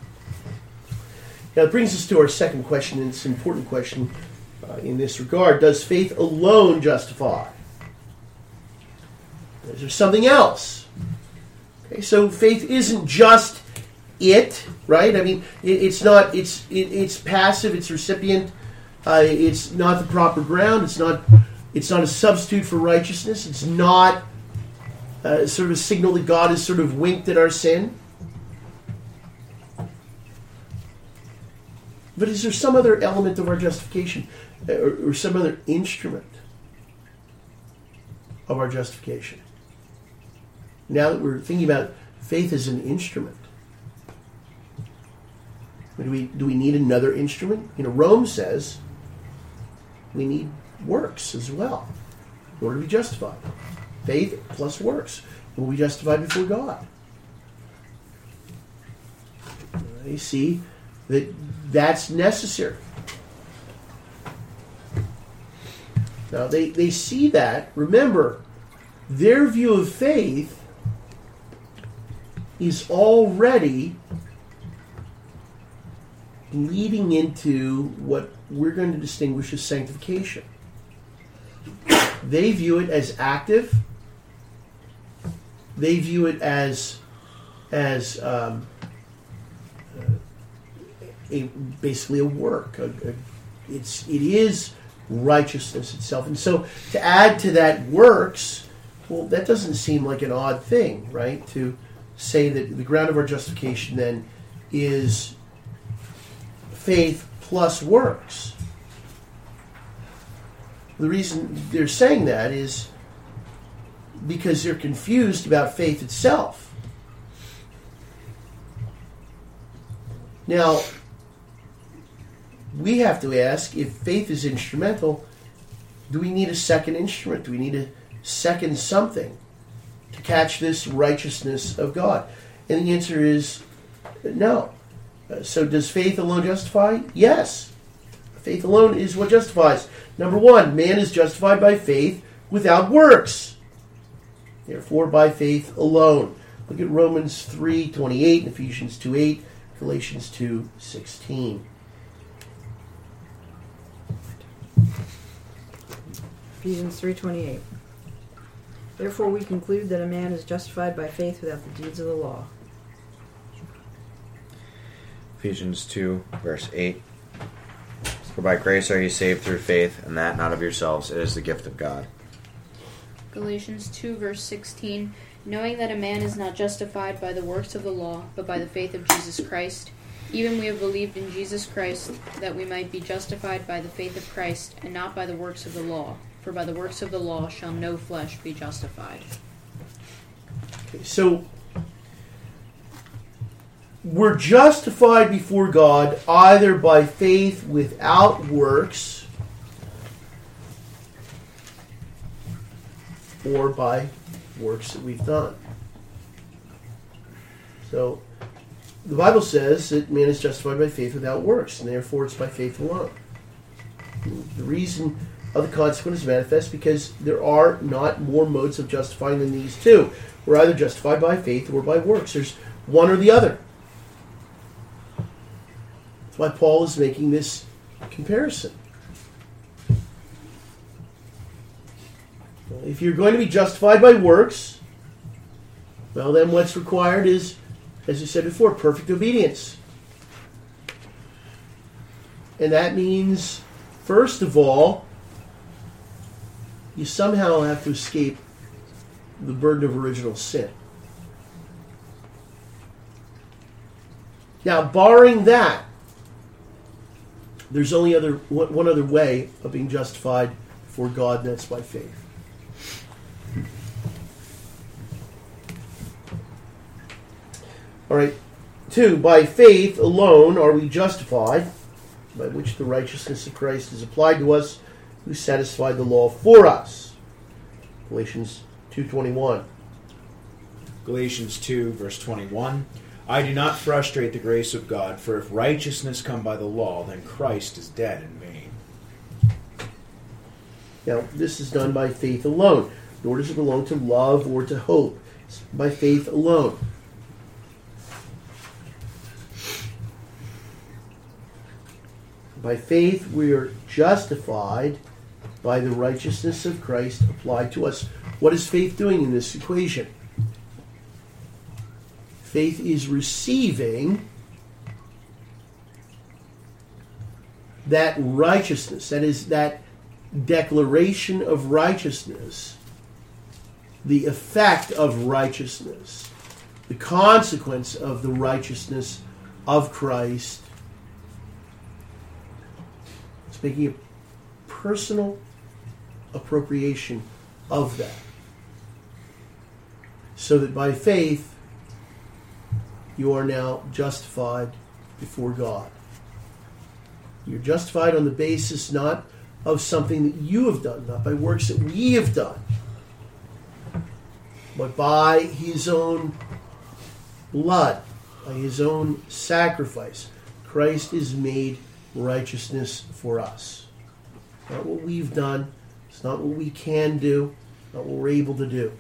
it brings us to our second question, and it's an important question uh, in this regard. Does faith alone justify? Is there something else? Okay, so faith isn't just it, right? I mean, it, it's not. It's it, it's passive. It's recipient. Uh, it's not the proper ground. It's not. It's not a substitute for righteousness. It's not uh, sort of a signal that God has sort of winked at our sin. But is there some other element of our justification, or, or some other instrument of our justification? Now that we're thinking about faith as an instrument, Do we, do we need another instrument? You know, Rome says we need works as well in order to be justified. Faith plus works will be justified before God. They see that that's necessary. Now, they, they see that. Remember, their view of faith is already leading into what we're going to distinguish as sanctification. They view it as active. They view it as as um, a, basically a work. A, a, it's it is righteousness itself, and so to add to that works, well, that doesn't seem like an odd thing, right? To say that the ground of our justification then is faith plus works. The reason they're saying that is because they're confused about faith itself. Now, we have to ask, if faith is instrumental, do we need a second instrument? Do we need a second something to catch this righteousness of God? And the answer is no. Uh, so does faith alone justify? Yes. Faith alone is what justifies. Number one, man is justified by faith without works. Therefore, by faith alone. Look at Romans three twenty-eight, Ephesians two eight, Galatians two sixteen. Ephesians three twenty-eight. Therefore we conclude that a man is justified by faith without the deeds of the law. Ephesians two, verse eight. For by grace are you saved through faith, and that not of yourselves, it is the gift of God. Galatians two, verse sixteen. Knowing that a man is not justified by the works of the law, but by the faith of Jesus Christ. Even we have believed in Jesus Christ, that we might be justified by the faith of Christ, and not by the works of the law. For by the works of the law shall no flesh be justified. Okay, so we're justified before God either by faith without works or by works that we've done. So the Bible says that man is justified by faith without works, and therefore it's by faith alone. The reason of the consequence is manifest because there are not more modes of justifying than these two. We're either justified by faith or by works. There's one or the other. That's why Paul is making this comparison. If you're going to be justified by works, well, then what's required is, as I said before, perfect obedience. And that means, first of all, you somehow have to escape the burden of original sin. Now, barring that, there's only other one other way of being justified before God, and that's by faith. All right. Two, by faith alone are we justified, by which the righteousness of Christ is applied to us, who satisfied the law for us. Galatians two twenty-one. Galatians two, verse twenty-one. I do not frustrate the grace of God, for if righteousness come by the law, then Christ is dead in vain. Now, this is done by faith alone, nor does it belong to love or to hope. It's by faith alone. By faith we are justified by the righteousness of Christ applied to us. What is faith doing in this equation? Faith is receiving that righteousness, that is, that declaration of righteousness, the effect of righteousness, the consequence of the righteousness of Christ. It's making a personal appropriation of that. So that by faith, you are now justified before God. You're justified on the basis not of something that you have done, not by works that we have done, but by his own blood, by his own sacrifice. Christ is made righteousness for us. Not what we've done. It's not what we can do, not what we're able to do.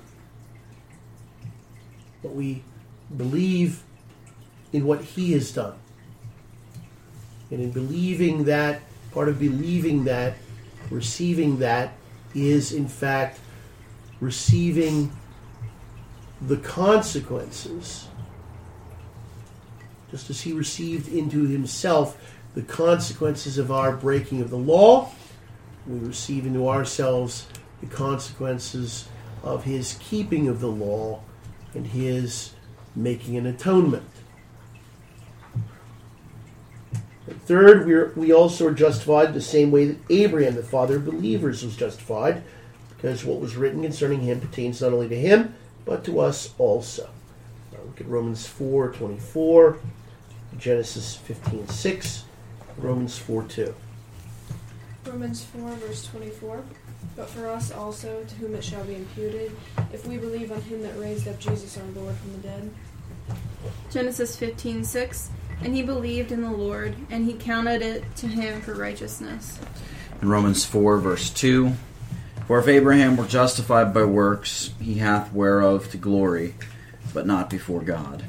But we believe in what he has done. And in believing that, part of believing that, receiving that, is in fact receiving the consequences. Just as he received into himself the consequences of our breaking of the law, we receive into ourselves the consequences of his keeping of the law and his making an atonement. And third, we're, we also are justified the same way that Abraham, the father of believers, was justified, because what was written concerning him pertains not only to him, but to us also. Now look at Romans four twenty-four, Genesis fifteen six, Romans four two. Romans four, verse twenty-four. But for us also, to whom it shall be imputed, if we believe on him that raised up Jesus our Lord from the dead. Genesis fifteen six. And he believed in the Lord, and he counted it to him for righteousness. In Romans four, verse two, for if Abraham were justified by works, he hath whereof to glory, but not before God.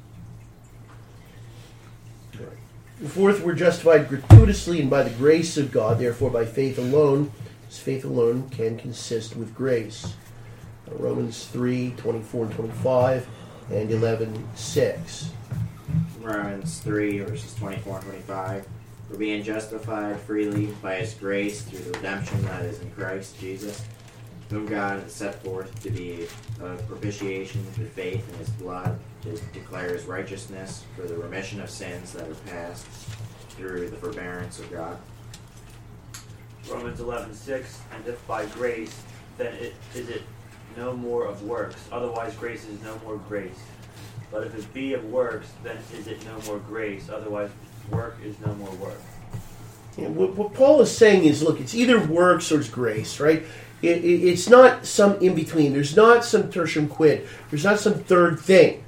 Fourth, we're justified gratuitously and by the grace of God, therefore by faith alone, as faith alone can consist with grace. Romans three twenty-four and twenty-five, and eleven six. Romans three, verses twenty-four and twenty-five. For being justified freely by his grace through the redemption that is in Christ Jesus, whom God has set forth to be a propitiation through faith in his blood, to declare his righteousness for the remission of sins that are past through the forbearance of God. Romans eleven six. And if by grace, then it, is it no more of works, otherwise grace is no more grace. But if it be of works, then is it no more grace, otherwise work is no more work. Yeah, what, what Paul is saying is, look, it's either works or it's grace, right? It, it, it's not some in-between. There's not some tertium quid. There's not some third thing.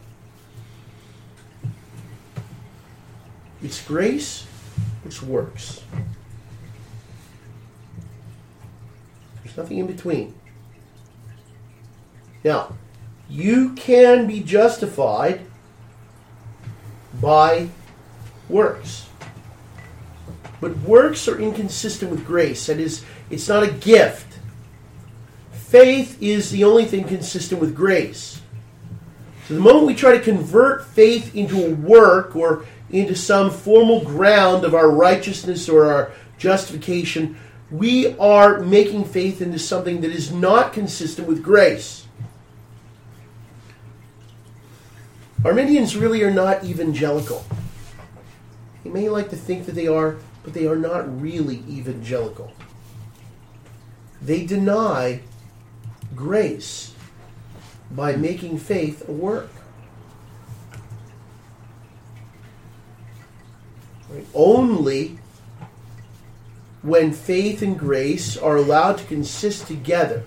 It's grace, it's works. There's nothing in between. Now, you can be justified by works. But works are inconsistent with grace. That is, it's not a gift. Faith is the only thing consistent with grace. So the moment we try to convert faith into a work or into some formal ground of our righteousness or our justification, we are making faith into something that is not consistent with grace. Arminians really are not evangelical. You may like to think that they are, but they are not really evangelical. They deny grace by making faith a work. Right? Only when faith and grace are allowed to consist together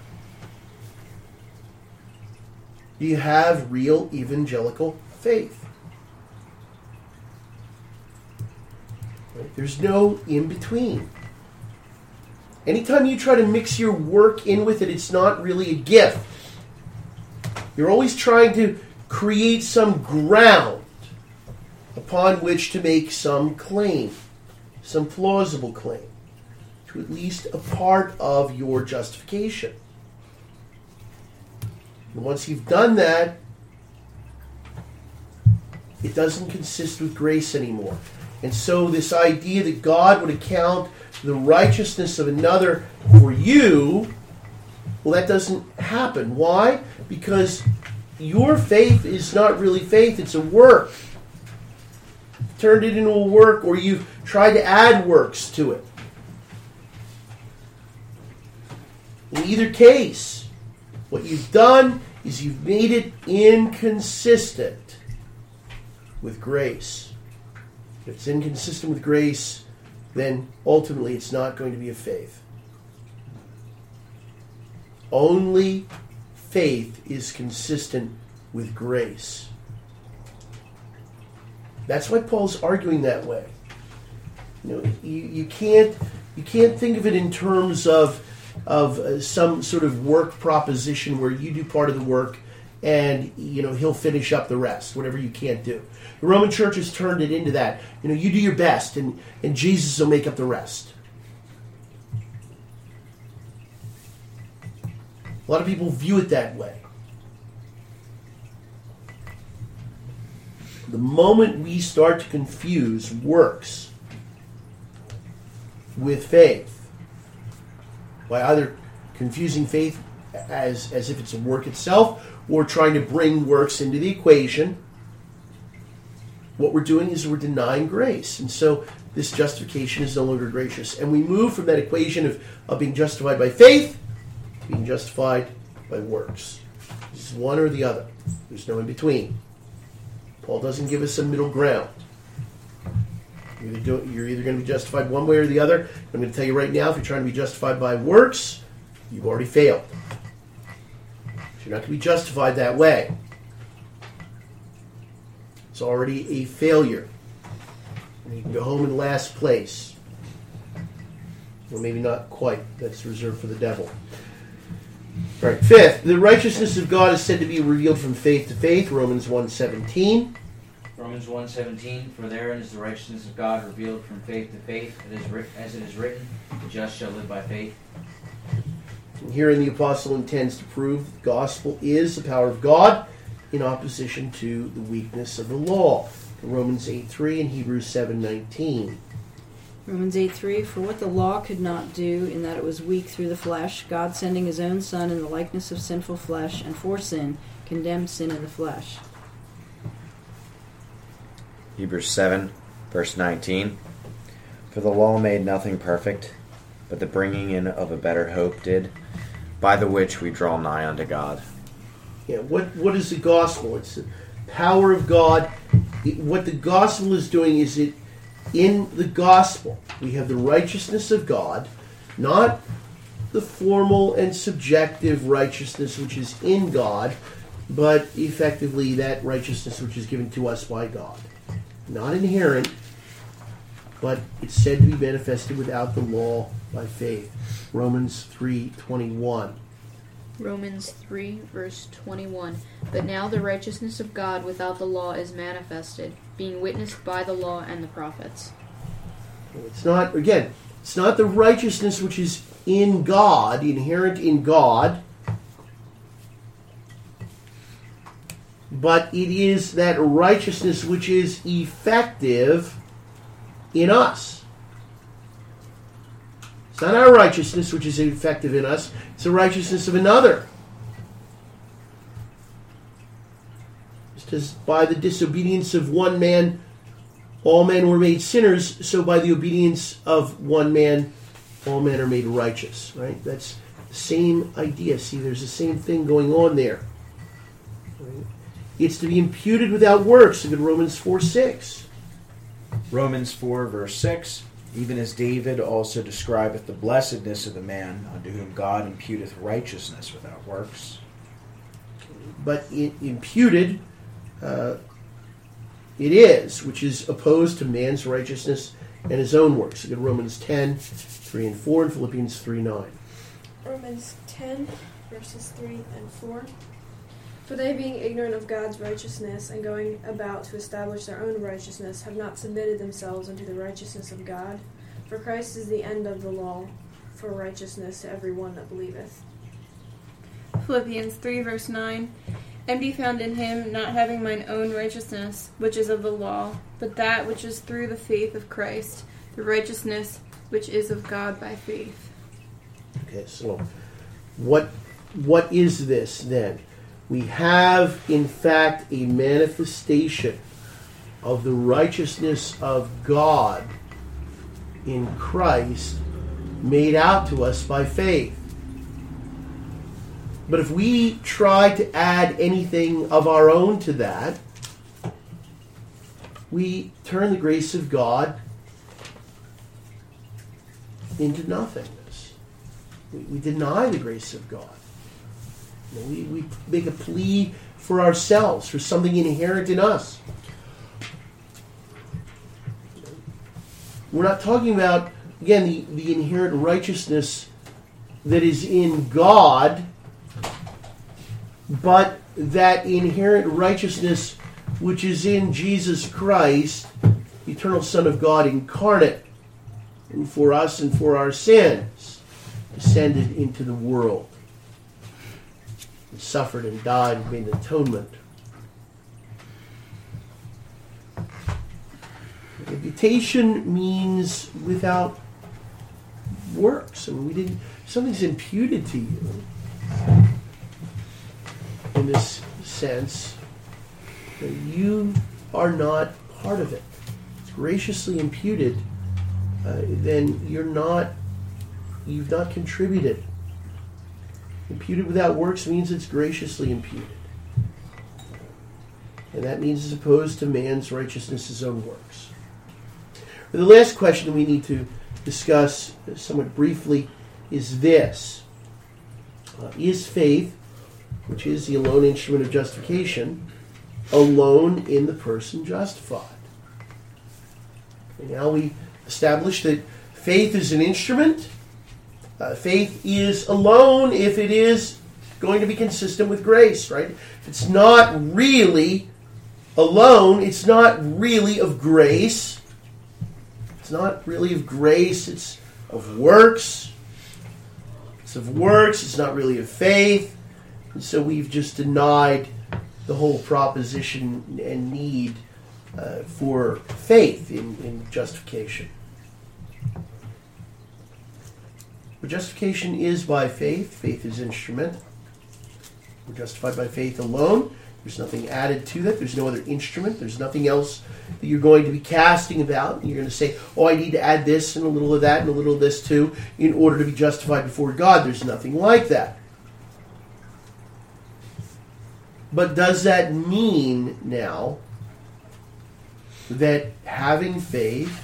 do you have real evangelical faith. Right? There's no in-between. Anytime you try to mix your work in with it, it's not really a gift. You're always trying to create some ground upon which to make some claim, some plausible claim, to at least a part of your justification. And once you've done that, it doesn't consist with grace anymore. And so this idea that God would account the righteousness of another for you, well, that doesn't happen. Why? Because your faith is not really faith, it's a work. You've turned it into a work, or you've tried to add works to it. In either case, what you've done is you've made it inconsistent with grace. If it's inconsistent with grace, then ultimately it's not going to be a faith. Only faith is consistent with grace. That's why Paul's arguing that way. You know, you, you can't you can't think of it in terms of of uh, some sort of work proposition where you do part of the work and you know he'll finish up the rest, whatever you can't do. The Roman Church has turned it into that. You know, you do your best and, and Jesus will make up the rest. A lot of people view it that way. The moment we start to confuse works with faith, by either confusing faith as, as if it's a work itself or trying to bring works into the equation, what we're doing is we're denying grace. And so this justification is no longer gracious. And we move from that equation of, of being justified by faith to being justified by works. This is one or the other. There's no in between. Paul doesn't give us a middle ground. You're either, do, you're either going to be justified one way or the other. I'm going to tell you right now, if you're trying to be justified by works, you've already failed. You're not going to be justified that way. It's already a failure. And you can go home in last place. Well, maybe not quite. That's reserved for the devil. All right, fifth, the righteousness of God is said to be revealed from faith to faith, Romans one seventeen. Romans one seventeen, for therein is the righteousness of God revealed from faith to faith, it is writ- as it is written, the just shall live by faith. And herein the apostle intends to prove the gospel is the power of God in opposition to the weakness of the law. Romans eight three and Hebrews seven nineteen. Romans eight three, for what the law could not do, in that it was weak through the flesh, God sending his own Son in the likeness of sinful flesh, and for sin, condemned sin in the flesh. Hebrews seven, verse nineteen. For the law made nothing perfect, but the bringing in of a better hope did, by the which we draw nigh unto God. Yeah, what what is the gospel? It's the power of God. It, what the gospel is doing is it in the gospel we have the righteousness of God, not the formal and subjective righteousness which is in God, but effectively that righteousness which is given to us by God. Not inherent, but it's said to be manifested without the law by faith. Romans three twenty-one. Romans three, verse twenty-one. But now the righteousness of God without the law is manifested, being witnessed by the law and the prophets. It's not, again, it's not the righteousness which is in God, inherent in God, but it is that righteousness which is effective in us. It's not our righteousness which is effective in us, it's the righteousness of another. Just as by the disobedience of one man all men were made sinners, so by the obedience of one man all men are made righteous. Right? That's the same idea. See, there's the same thing going on there. Right? It's to be imputed without works. Look at Romans four six. Romans four, verse six. Even as David also describeth the blessedness of the man unto whom God imputeth righteousness without works. But it, imputed, uh, it is, which is opposed to man's righteousness and his own works. Look at Romans ten, three and four, and Philippians three nine. Romans ten, verses three and four. For they, being ignorant of God's righteousness, and going about to establish their own righteousness, have not submitted themselves unto the righteousness of God. For Christ is the end of the law, for righteousness to every one that believeth. Philippians three, verse nine. And be found in him, not having mine own righteousness, which is of the law, but that which is through the faith of Christ, the righteousness which is of God by faith. Okay, so what what is this then? We have, in fact, a manifestation of the righteousness of God in Christ made out to us by faith. But if we try to add anything of our own to that, we turn the grace of God into nothingness. We, we deny the grace of God. You know, we, we make a plea for ourselves, for something inherent in us. We're not talking about, again, the, the inherent righteousness that is in God, but that inherent righteousness which is in Jesus Christ, the eternal Son of God incarnate, who for us and for our sins descended into the world, and suffered and died and made an atonement. Imputation means without works. I mean, we didn't. Something's imputed to you in this sense. That you are not part of it. It's graciously imputed. Uh, then you're not. You've not contributed. Imputed without works means it's graciously imputed, and that means as opposed to man's righteousness, his own works. The last question we need to discuss somewhat briefly is this. Uh, is faith, which is the alone instrument of justification, alone in the person justified? And now we establish that faith is an instrument. Uh, faith is alone if it is going to be consistent with grace, right? If it's not really alone, it's not really of grace. It's not really of grace, it's of works. It's of works, it's not really of faith. And so we've just denied the whole proposition and need uh, for faith in, in justification. But justification is by faith. Faith is instrument. We're justified by faith alone. There's nothing added to that. There's no other instrument. There's nothing else that you're going to be casting about. You're going to say, oh, I need to add this and a little of that and a little of this too in order to be justified before God. There's nothing like that. But does that mean now that having faith,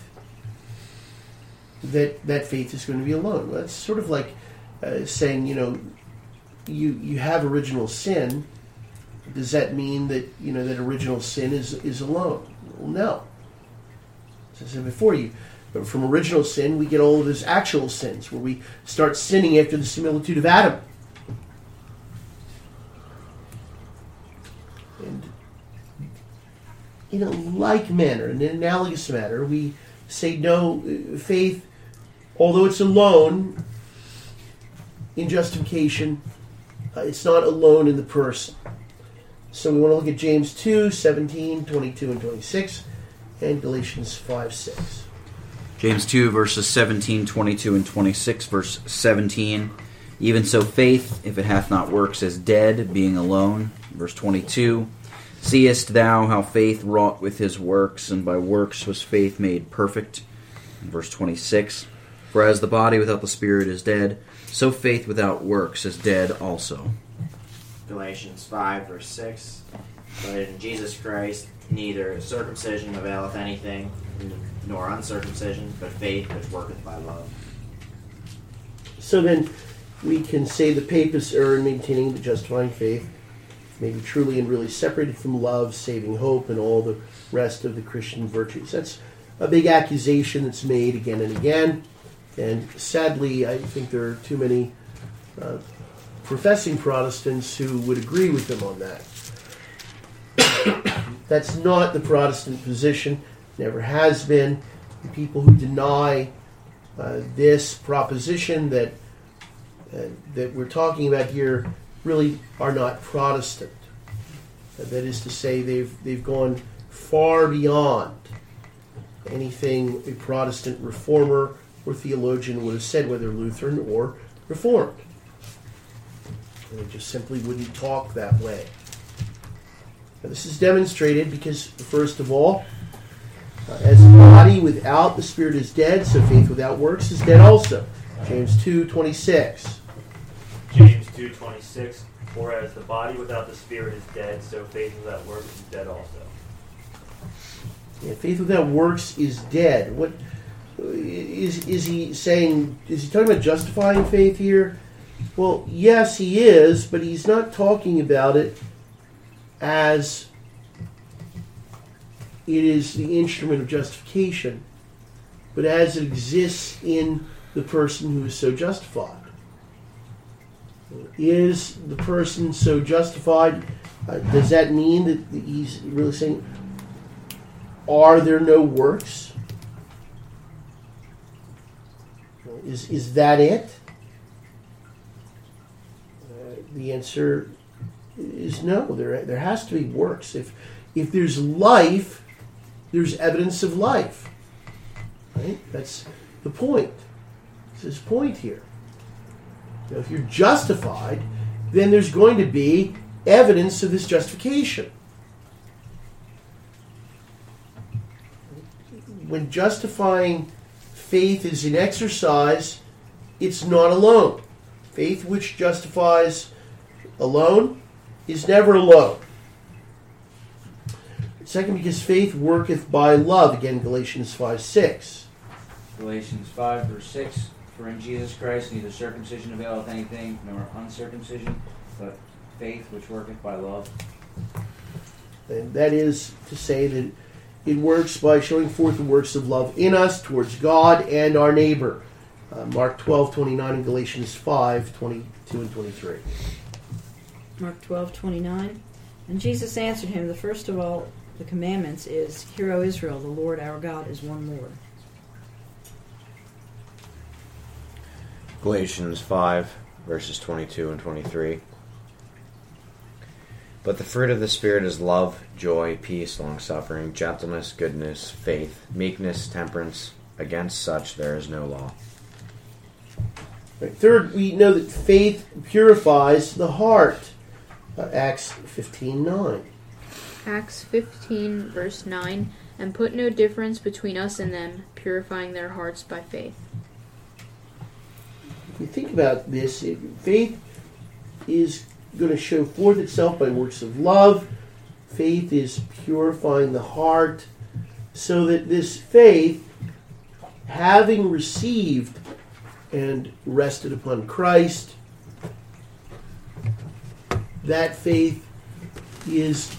that that faith is going to be alone? Well, that's sort of like uh, saying, you know, you you have original sin. Does that mean that, you know, that original sin is is alone? Well, no. As I said before, you but from original sin we get all of those actual sins where we start sinning after the similitude of Adam. And in a like manner, in an analogous manner, we say no, faith, although it's alone in justification, uh, it's not alone in the person. So we want to look at James two, seventeen, twenty-two, and twenty-six, and Galatians five, six. James two, verses seventeen, twenty-two, and twenty-six, verse seventeen. Even so faith, if it hath not works, is dead, being alone. Verse twenty-two. Seest thou how faith wrought with his works, and by works was faith made perfect? Verse twenty-six. For as the body without the spirit is dead, so faith without works is dead also. Galatians five, verse six. But in Jesus Christ neither circumcision availeth anything, nor uncircumcision, but faith which worketh by love. So then we can say the papists err in maintaining the justifying faith may be truly and really separated from love, saving hope, and all the rest of the Christian virtues. That's a big accusation that's made again and again. And sadly, I think there are too many uh, professing Protestants who would agree with them on that. That's not the Protestant position, never has been. The people who deny uh, this proposition that uh, that we're talking about here really are not Protestant. Uh, that is to say, they've they've gone far beyond anything a Protestant reformer or theologian would have said, whether Lutheran or Reformed. And they just simply wouldn't talk that way. Now, this is demonstrated because, first of all, uh, as the body without the Spirit is dead, so faith without works is dead also. James two twenty-six. James two twenty-six. For as the body without the Spirit is dead, so faith without works is dead also. Yeah, faith without works is dead. What is is he saying? Is he talking about justifying faith here? Well, yes, he is, but he's not talking about it as it is the instrument of justification, but as it exists in the person who is so justified. Is the person so justified? Uh, does that mean that he's really saying, are there no works? Is is that it? Uh, the answer is no. There there has to be works. If if there's life, there's evidence of life. Right? That's the point. That's his point here. Now, if you're justified, then there's going to be evidence of this justification. When justifying faith is in exercise, it's not alone. Faith which justifies alone is never alone. Second, because faith worketh by love. Again, Galatians five six. Galatians five, verse six. For in Jesus Christ neither circumcision availeth anything, nor uncircumcision, but faith which worketh by love. And that is to say that it works by showing forth the works of love in us towards God and our neighbor. Uh, Mark twelve twenty-nine and Galatians five twenty-two and twenty-three. Mark twelve twenty-nine. And Jesus answered him, the first of all the commandments is, Hear, O Israel, the Lord our God is one Lord. Galatians five, verses twenty-two and twenty-three. But the fruit of the Spirit is love, joy, peace, long-suffering, gentleness, goodness, faith, meekness, temperance. Against such there is no law. Right. Third, we know that faith purifies the heart. Uh, Acts fifteen nine. Acts fifteen, verse nine. And put no difference between us and them, purifying their hearts by faith. If you think about this, it, faith is going to show forth itself by works of love. Faith is purifying the heart, so that this faith, having received and rested upon Christ, that faith is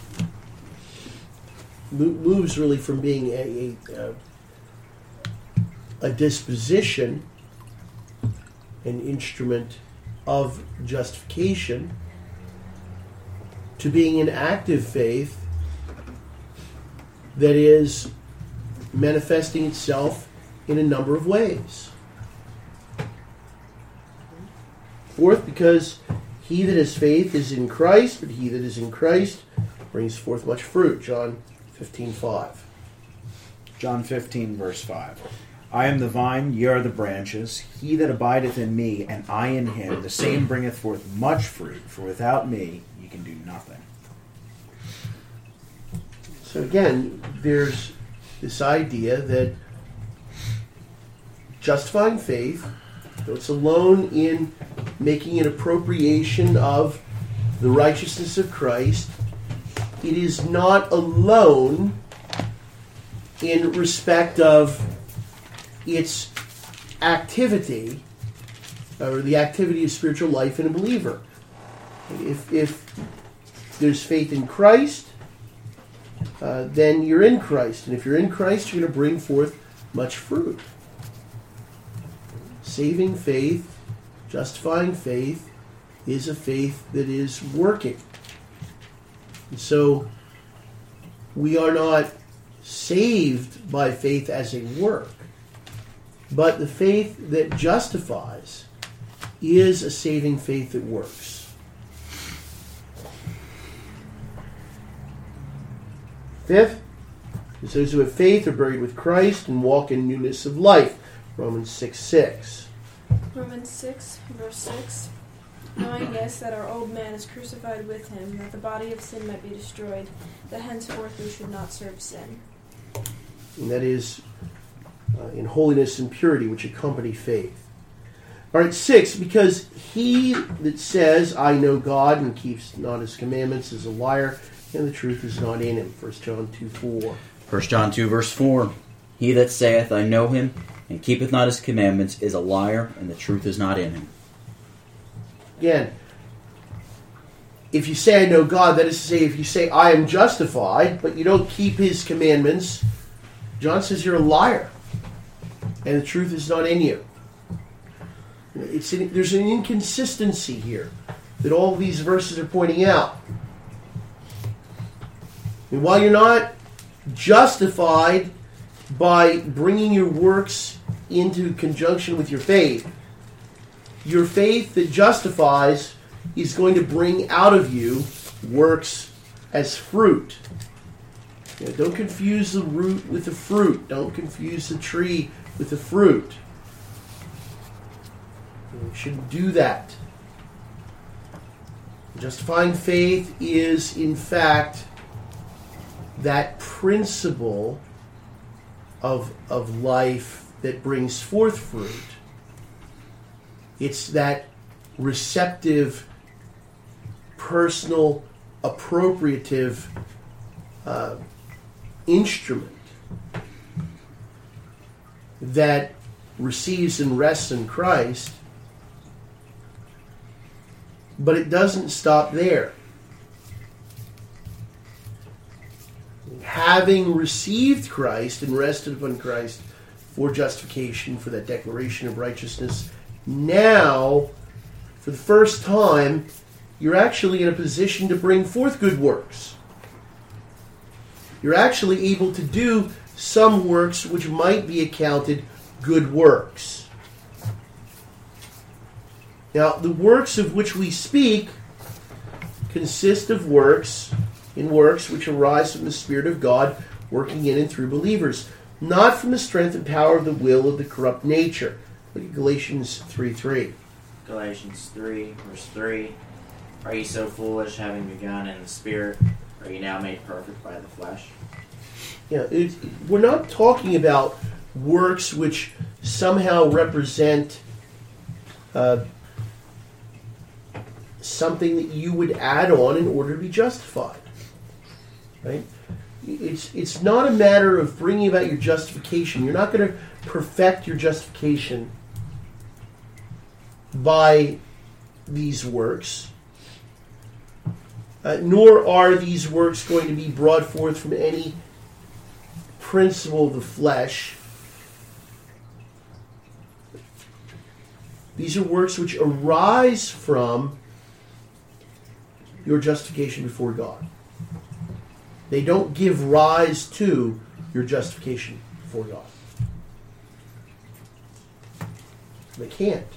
moves really from being a, a, a disposition, an instrument of justification, to being an active faith that is manifesting itself in a number of ways. Fourth, because he that has faith is in Christ, but he that is in Christ brings forth much fruit. John fifteen five. John fifteen, verse five. I am the vine, ye are the branches. He that abideth in me, and I in him, the same bringeth forth much fruit, for without me ye can do nothing. So again, there's this idea that justifying faith, though it's alone in making an appropriation of the righteousness of Christ, it is not alone in respect of its activity, or the activity of spiritual life in a believer. If, if there's faith in Christ, uh, then you're in Christ. And if you're in Christ, you're going to bring forth much fruit. Saving faith, justifying faith, is a faith that is working. And so we are not saved by faith as a work, but the faith that justifies is a saving faith that works. Fifth, is those who have faith are buried with Christ and walk in newness of life. Romans six six. Romans six, verse six. Knowing this, that our old man is crucified with him, that the body of sin might be destroyed, that henceforth we should not serve sin. And that is uh, in holiness and purity which accompany faith. All right, six, because he that says, I know God, and keeps not his commandments is a liar, and the truth is not in him. First John two four. First John two, verse four. He that saith, I know him, and keepeth not his commandments, is a liar, and the truth is not in him. Again, if you say I know God, that is to say, if you say I am justified, but you don't keep his commandments, John says you're a liar, and the truth is not in you. It's an, there's an inconsistency here that all these verses are pointing out. And while you're not justified by bringing your works into conjunction with your faith, your faith that justifies is going to bring out of you works as fruit. You know, don't confuse the root with the fruit. Don't confuse the tree with the fruit. You shouldn't do that. Justifying faith is, in fact, that principle of, of life that brings forth fruit. It's that receptive, personal, appropriative uh, instrument that receives and rests in Christ, but it doesn't stop there. Having received Christ and rested upon Christ for justification, for that declaration of righteousness, now, for the first time, you're actually in a position to bring forth good works. You're actually able to do some works which might be accounted good works. Now, the works of which we speak consist of works in works which arise from the Spirit of God working in and through believers, not from the strength and power of the will of the corrupt nature. Look at Galatians three three. Galatians three, verse three. Are ye so foolish, having begun in the Spirit? Are ye now made perfect by the flesh? Yeah, it, we're not talking about works which somehow represent uh, something that you would add on in order to be justified. Right? It's it's not a matter of bringing about your justification. You're not going to perfect your justification by these works, uh, nor are these works going to be brought forth from any principle of the flesh. These are works which arise from your justification before God. They don't give rise to your justification before God. They can't.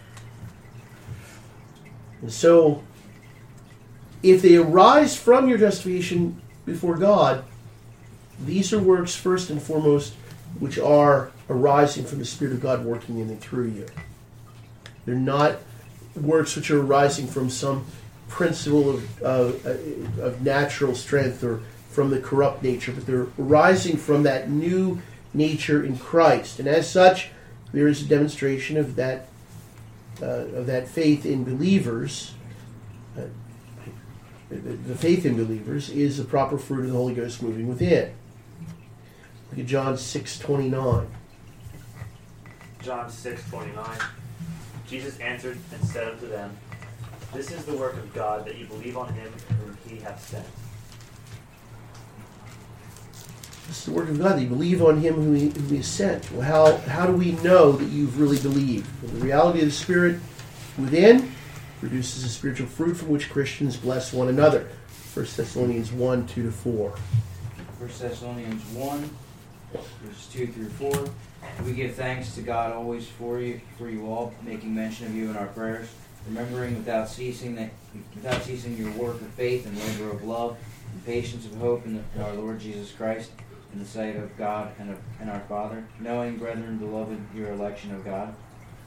And so, if they arise from your justification before God, these are works first and foremost which are arising from the Spirit of God working in and through you. They're not works which are arising from some principle of, uh, of natural strength or from the corrupt nature, but they're arising from that new nature in Christ. And as such, there is a demonstration of that uh, of that faith in believers. Uh, the, the faith in believers is the proper fruit of the Holy Ghost moving within. Look at John six twenty-nine. John six twenty-nine. Jesus answered and said unto them, This is the work of God, that you believe on him whom he hath sent. This is the work of God, that you believe on him whom he, whom he has sent. Well, how, how do we know that you've really believed? Well, the reality of the Spirit within produces a spiritual fruit from which Christians bless one another. First Thessalonians one, two to four. First Thessalonians one, verses two through four. We give thanks to God always for you, for you all, making mention of you in our prayers, remembering without ceasing that without ceasing your work of faith and labor of love and patience of hope in, the, in our Lord Jesus Christ, in the sight of God and of and our Father, knowing, brethren, beloved, your election of God.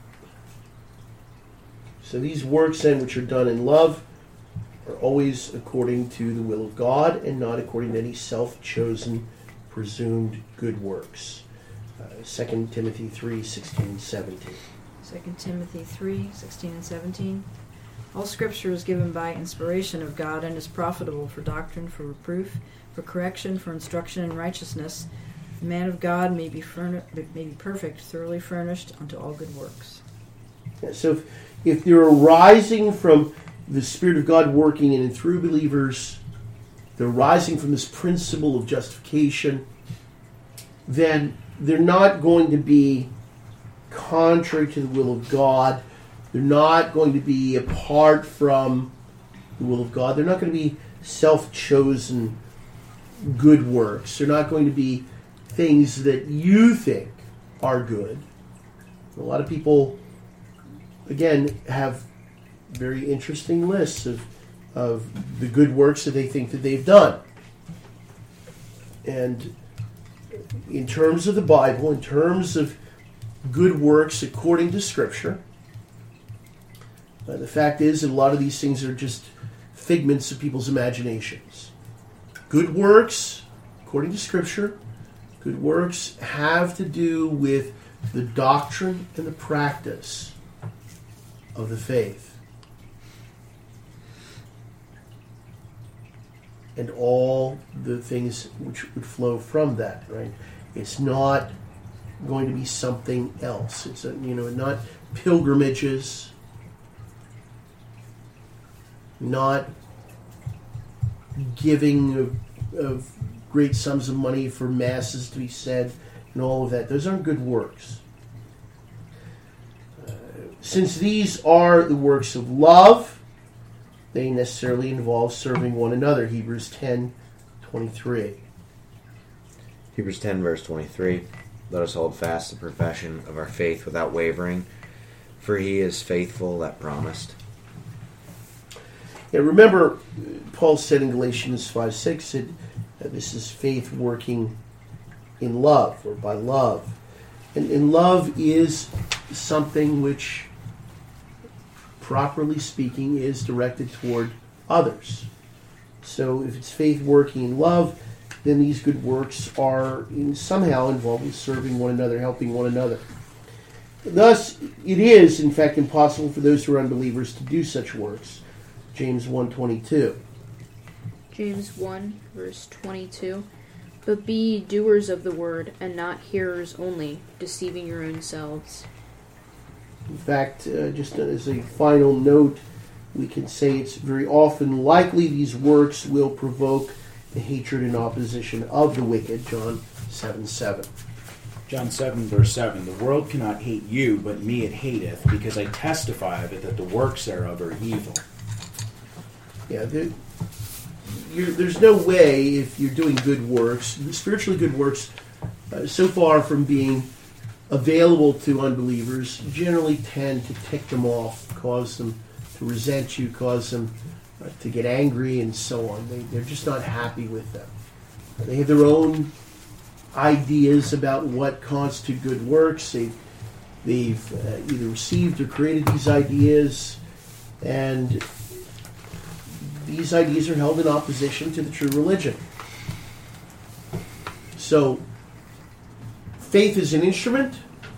So these works then which are done in love are always according to the will of God and not according to any self-chosen, presumed good works. Uh, Second Timothy three, sixteen and seventeen. Second Timothy three, sixteen and seventeen. All Scripture is given by inspiration of God and is profitable for doctrine, for reproof, for correction, for instruction in righteousness, the man of God may be, furni- may be perfect, thoroughly furnished unto all good works. Yeah, so if, if they're arising from the Spirit of God working in and through believers, they're rising from this principle of justification, then they're not going to be contrary to the will of God. They're not going to be apart from the will of God. They're not going to be self-chosen good works. They're not going to be things that you think are good. A lot of people, again, have very interesting lists of, of the good works that they think that they've done. And in terms of the Bible, in terms of good works according to Scripture, uh, the fact is that a lot of these things are just figments of people's imaginations. Good works, according to Scripture, good works have to do with the doctrine and the practice of the faith. And all the things which would flow from that, right? It's not going to be something else. It's a, you know, not pilgrimages, not giving of, of great sums of money for masses to be said, and all of that. Those aren't good works. Uh, since these are the works of love, they necessarily involve serving one another. Hebrews ten twenty-three. Hebrews ten, verse twenty-three. Let us hold fast the profession of our faith without wavering, for he is faithful that promised. Yeah, remember, Paul said in Galatians five six that uh, this is faith working in love, or by love. And, and love is something which, properly speaking, is directed toward others. So if it's faith working in love, then these good works are in, somehow involved with serving one another, helping one another. Thus, it is, in fact, impossible for those who are unbelievers to do such works. James one twenty-two. James one, verse twenty-two. But be ye doers of the word, and not hearers only, deceiving your own selves. In fact, uh, just as a final note, we can say it's very often likely these works will provoke the hatred and opposition of the wicked. John seven seven. John seven, verse seven. The world cannot hate you, but me it hateth, because I testify of it that the works thereof are evil. Yeah, there, you're, there's no way, if you're doing good works, spiritually good works, uh, so far from being available to unbelievers, generally tend to tick them off, cause them to resent you, cause them uh, to get angry, and so on. They, they're just not happy with them. They have their own ideas about what constitute good works. They've, they've uh, either received or created these ideas, and these ideas are held in opposition to the true religion. So, faith is an instrument.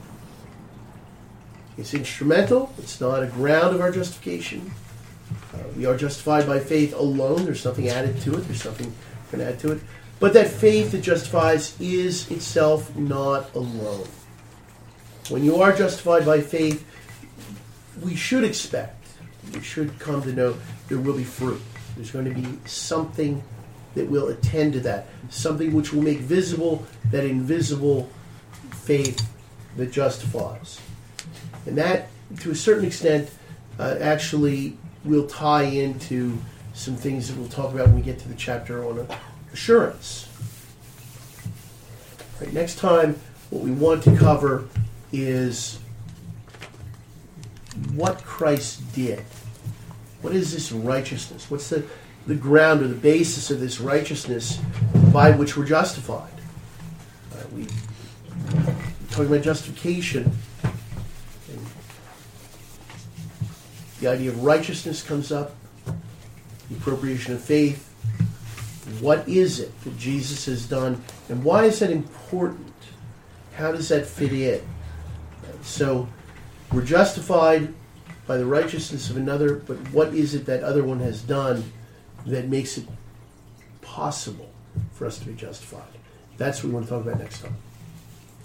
It's instrumental. It's not a ground of our justification. Uh, we are justified by faith alone. There's nothing added to it. There's something going to add to it. But that faith that justifies is itself not alone. When you are justified by faith, we should expect, we should come to know there will be fruit. There's going to be something that will attend to that. Something which will make visible that invisible faith that justifies. And that, to a certain extent, uh, actually will tie into some things that we'll talk about when we get to the chapter on assurance. Right, next time, what we want to cover is what Christ did. What is this righteousness? What's the, the ground or the basis of this righteousness by which we're justified? Uh, we, we're talking about justification. And the idea of righteousness comes up, the appropriation of faith. What is it that Jesus has done, and why is that important? How does that fit in? So, we're justified by the righteousness of another, but what is it that other one has done that makes it possible for us to be justified. That's what we want to talk about next time.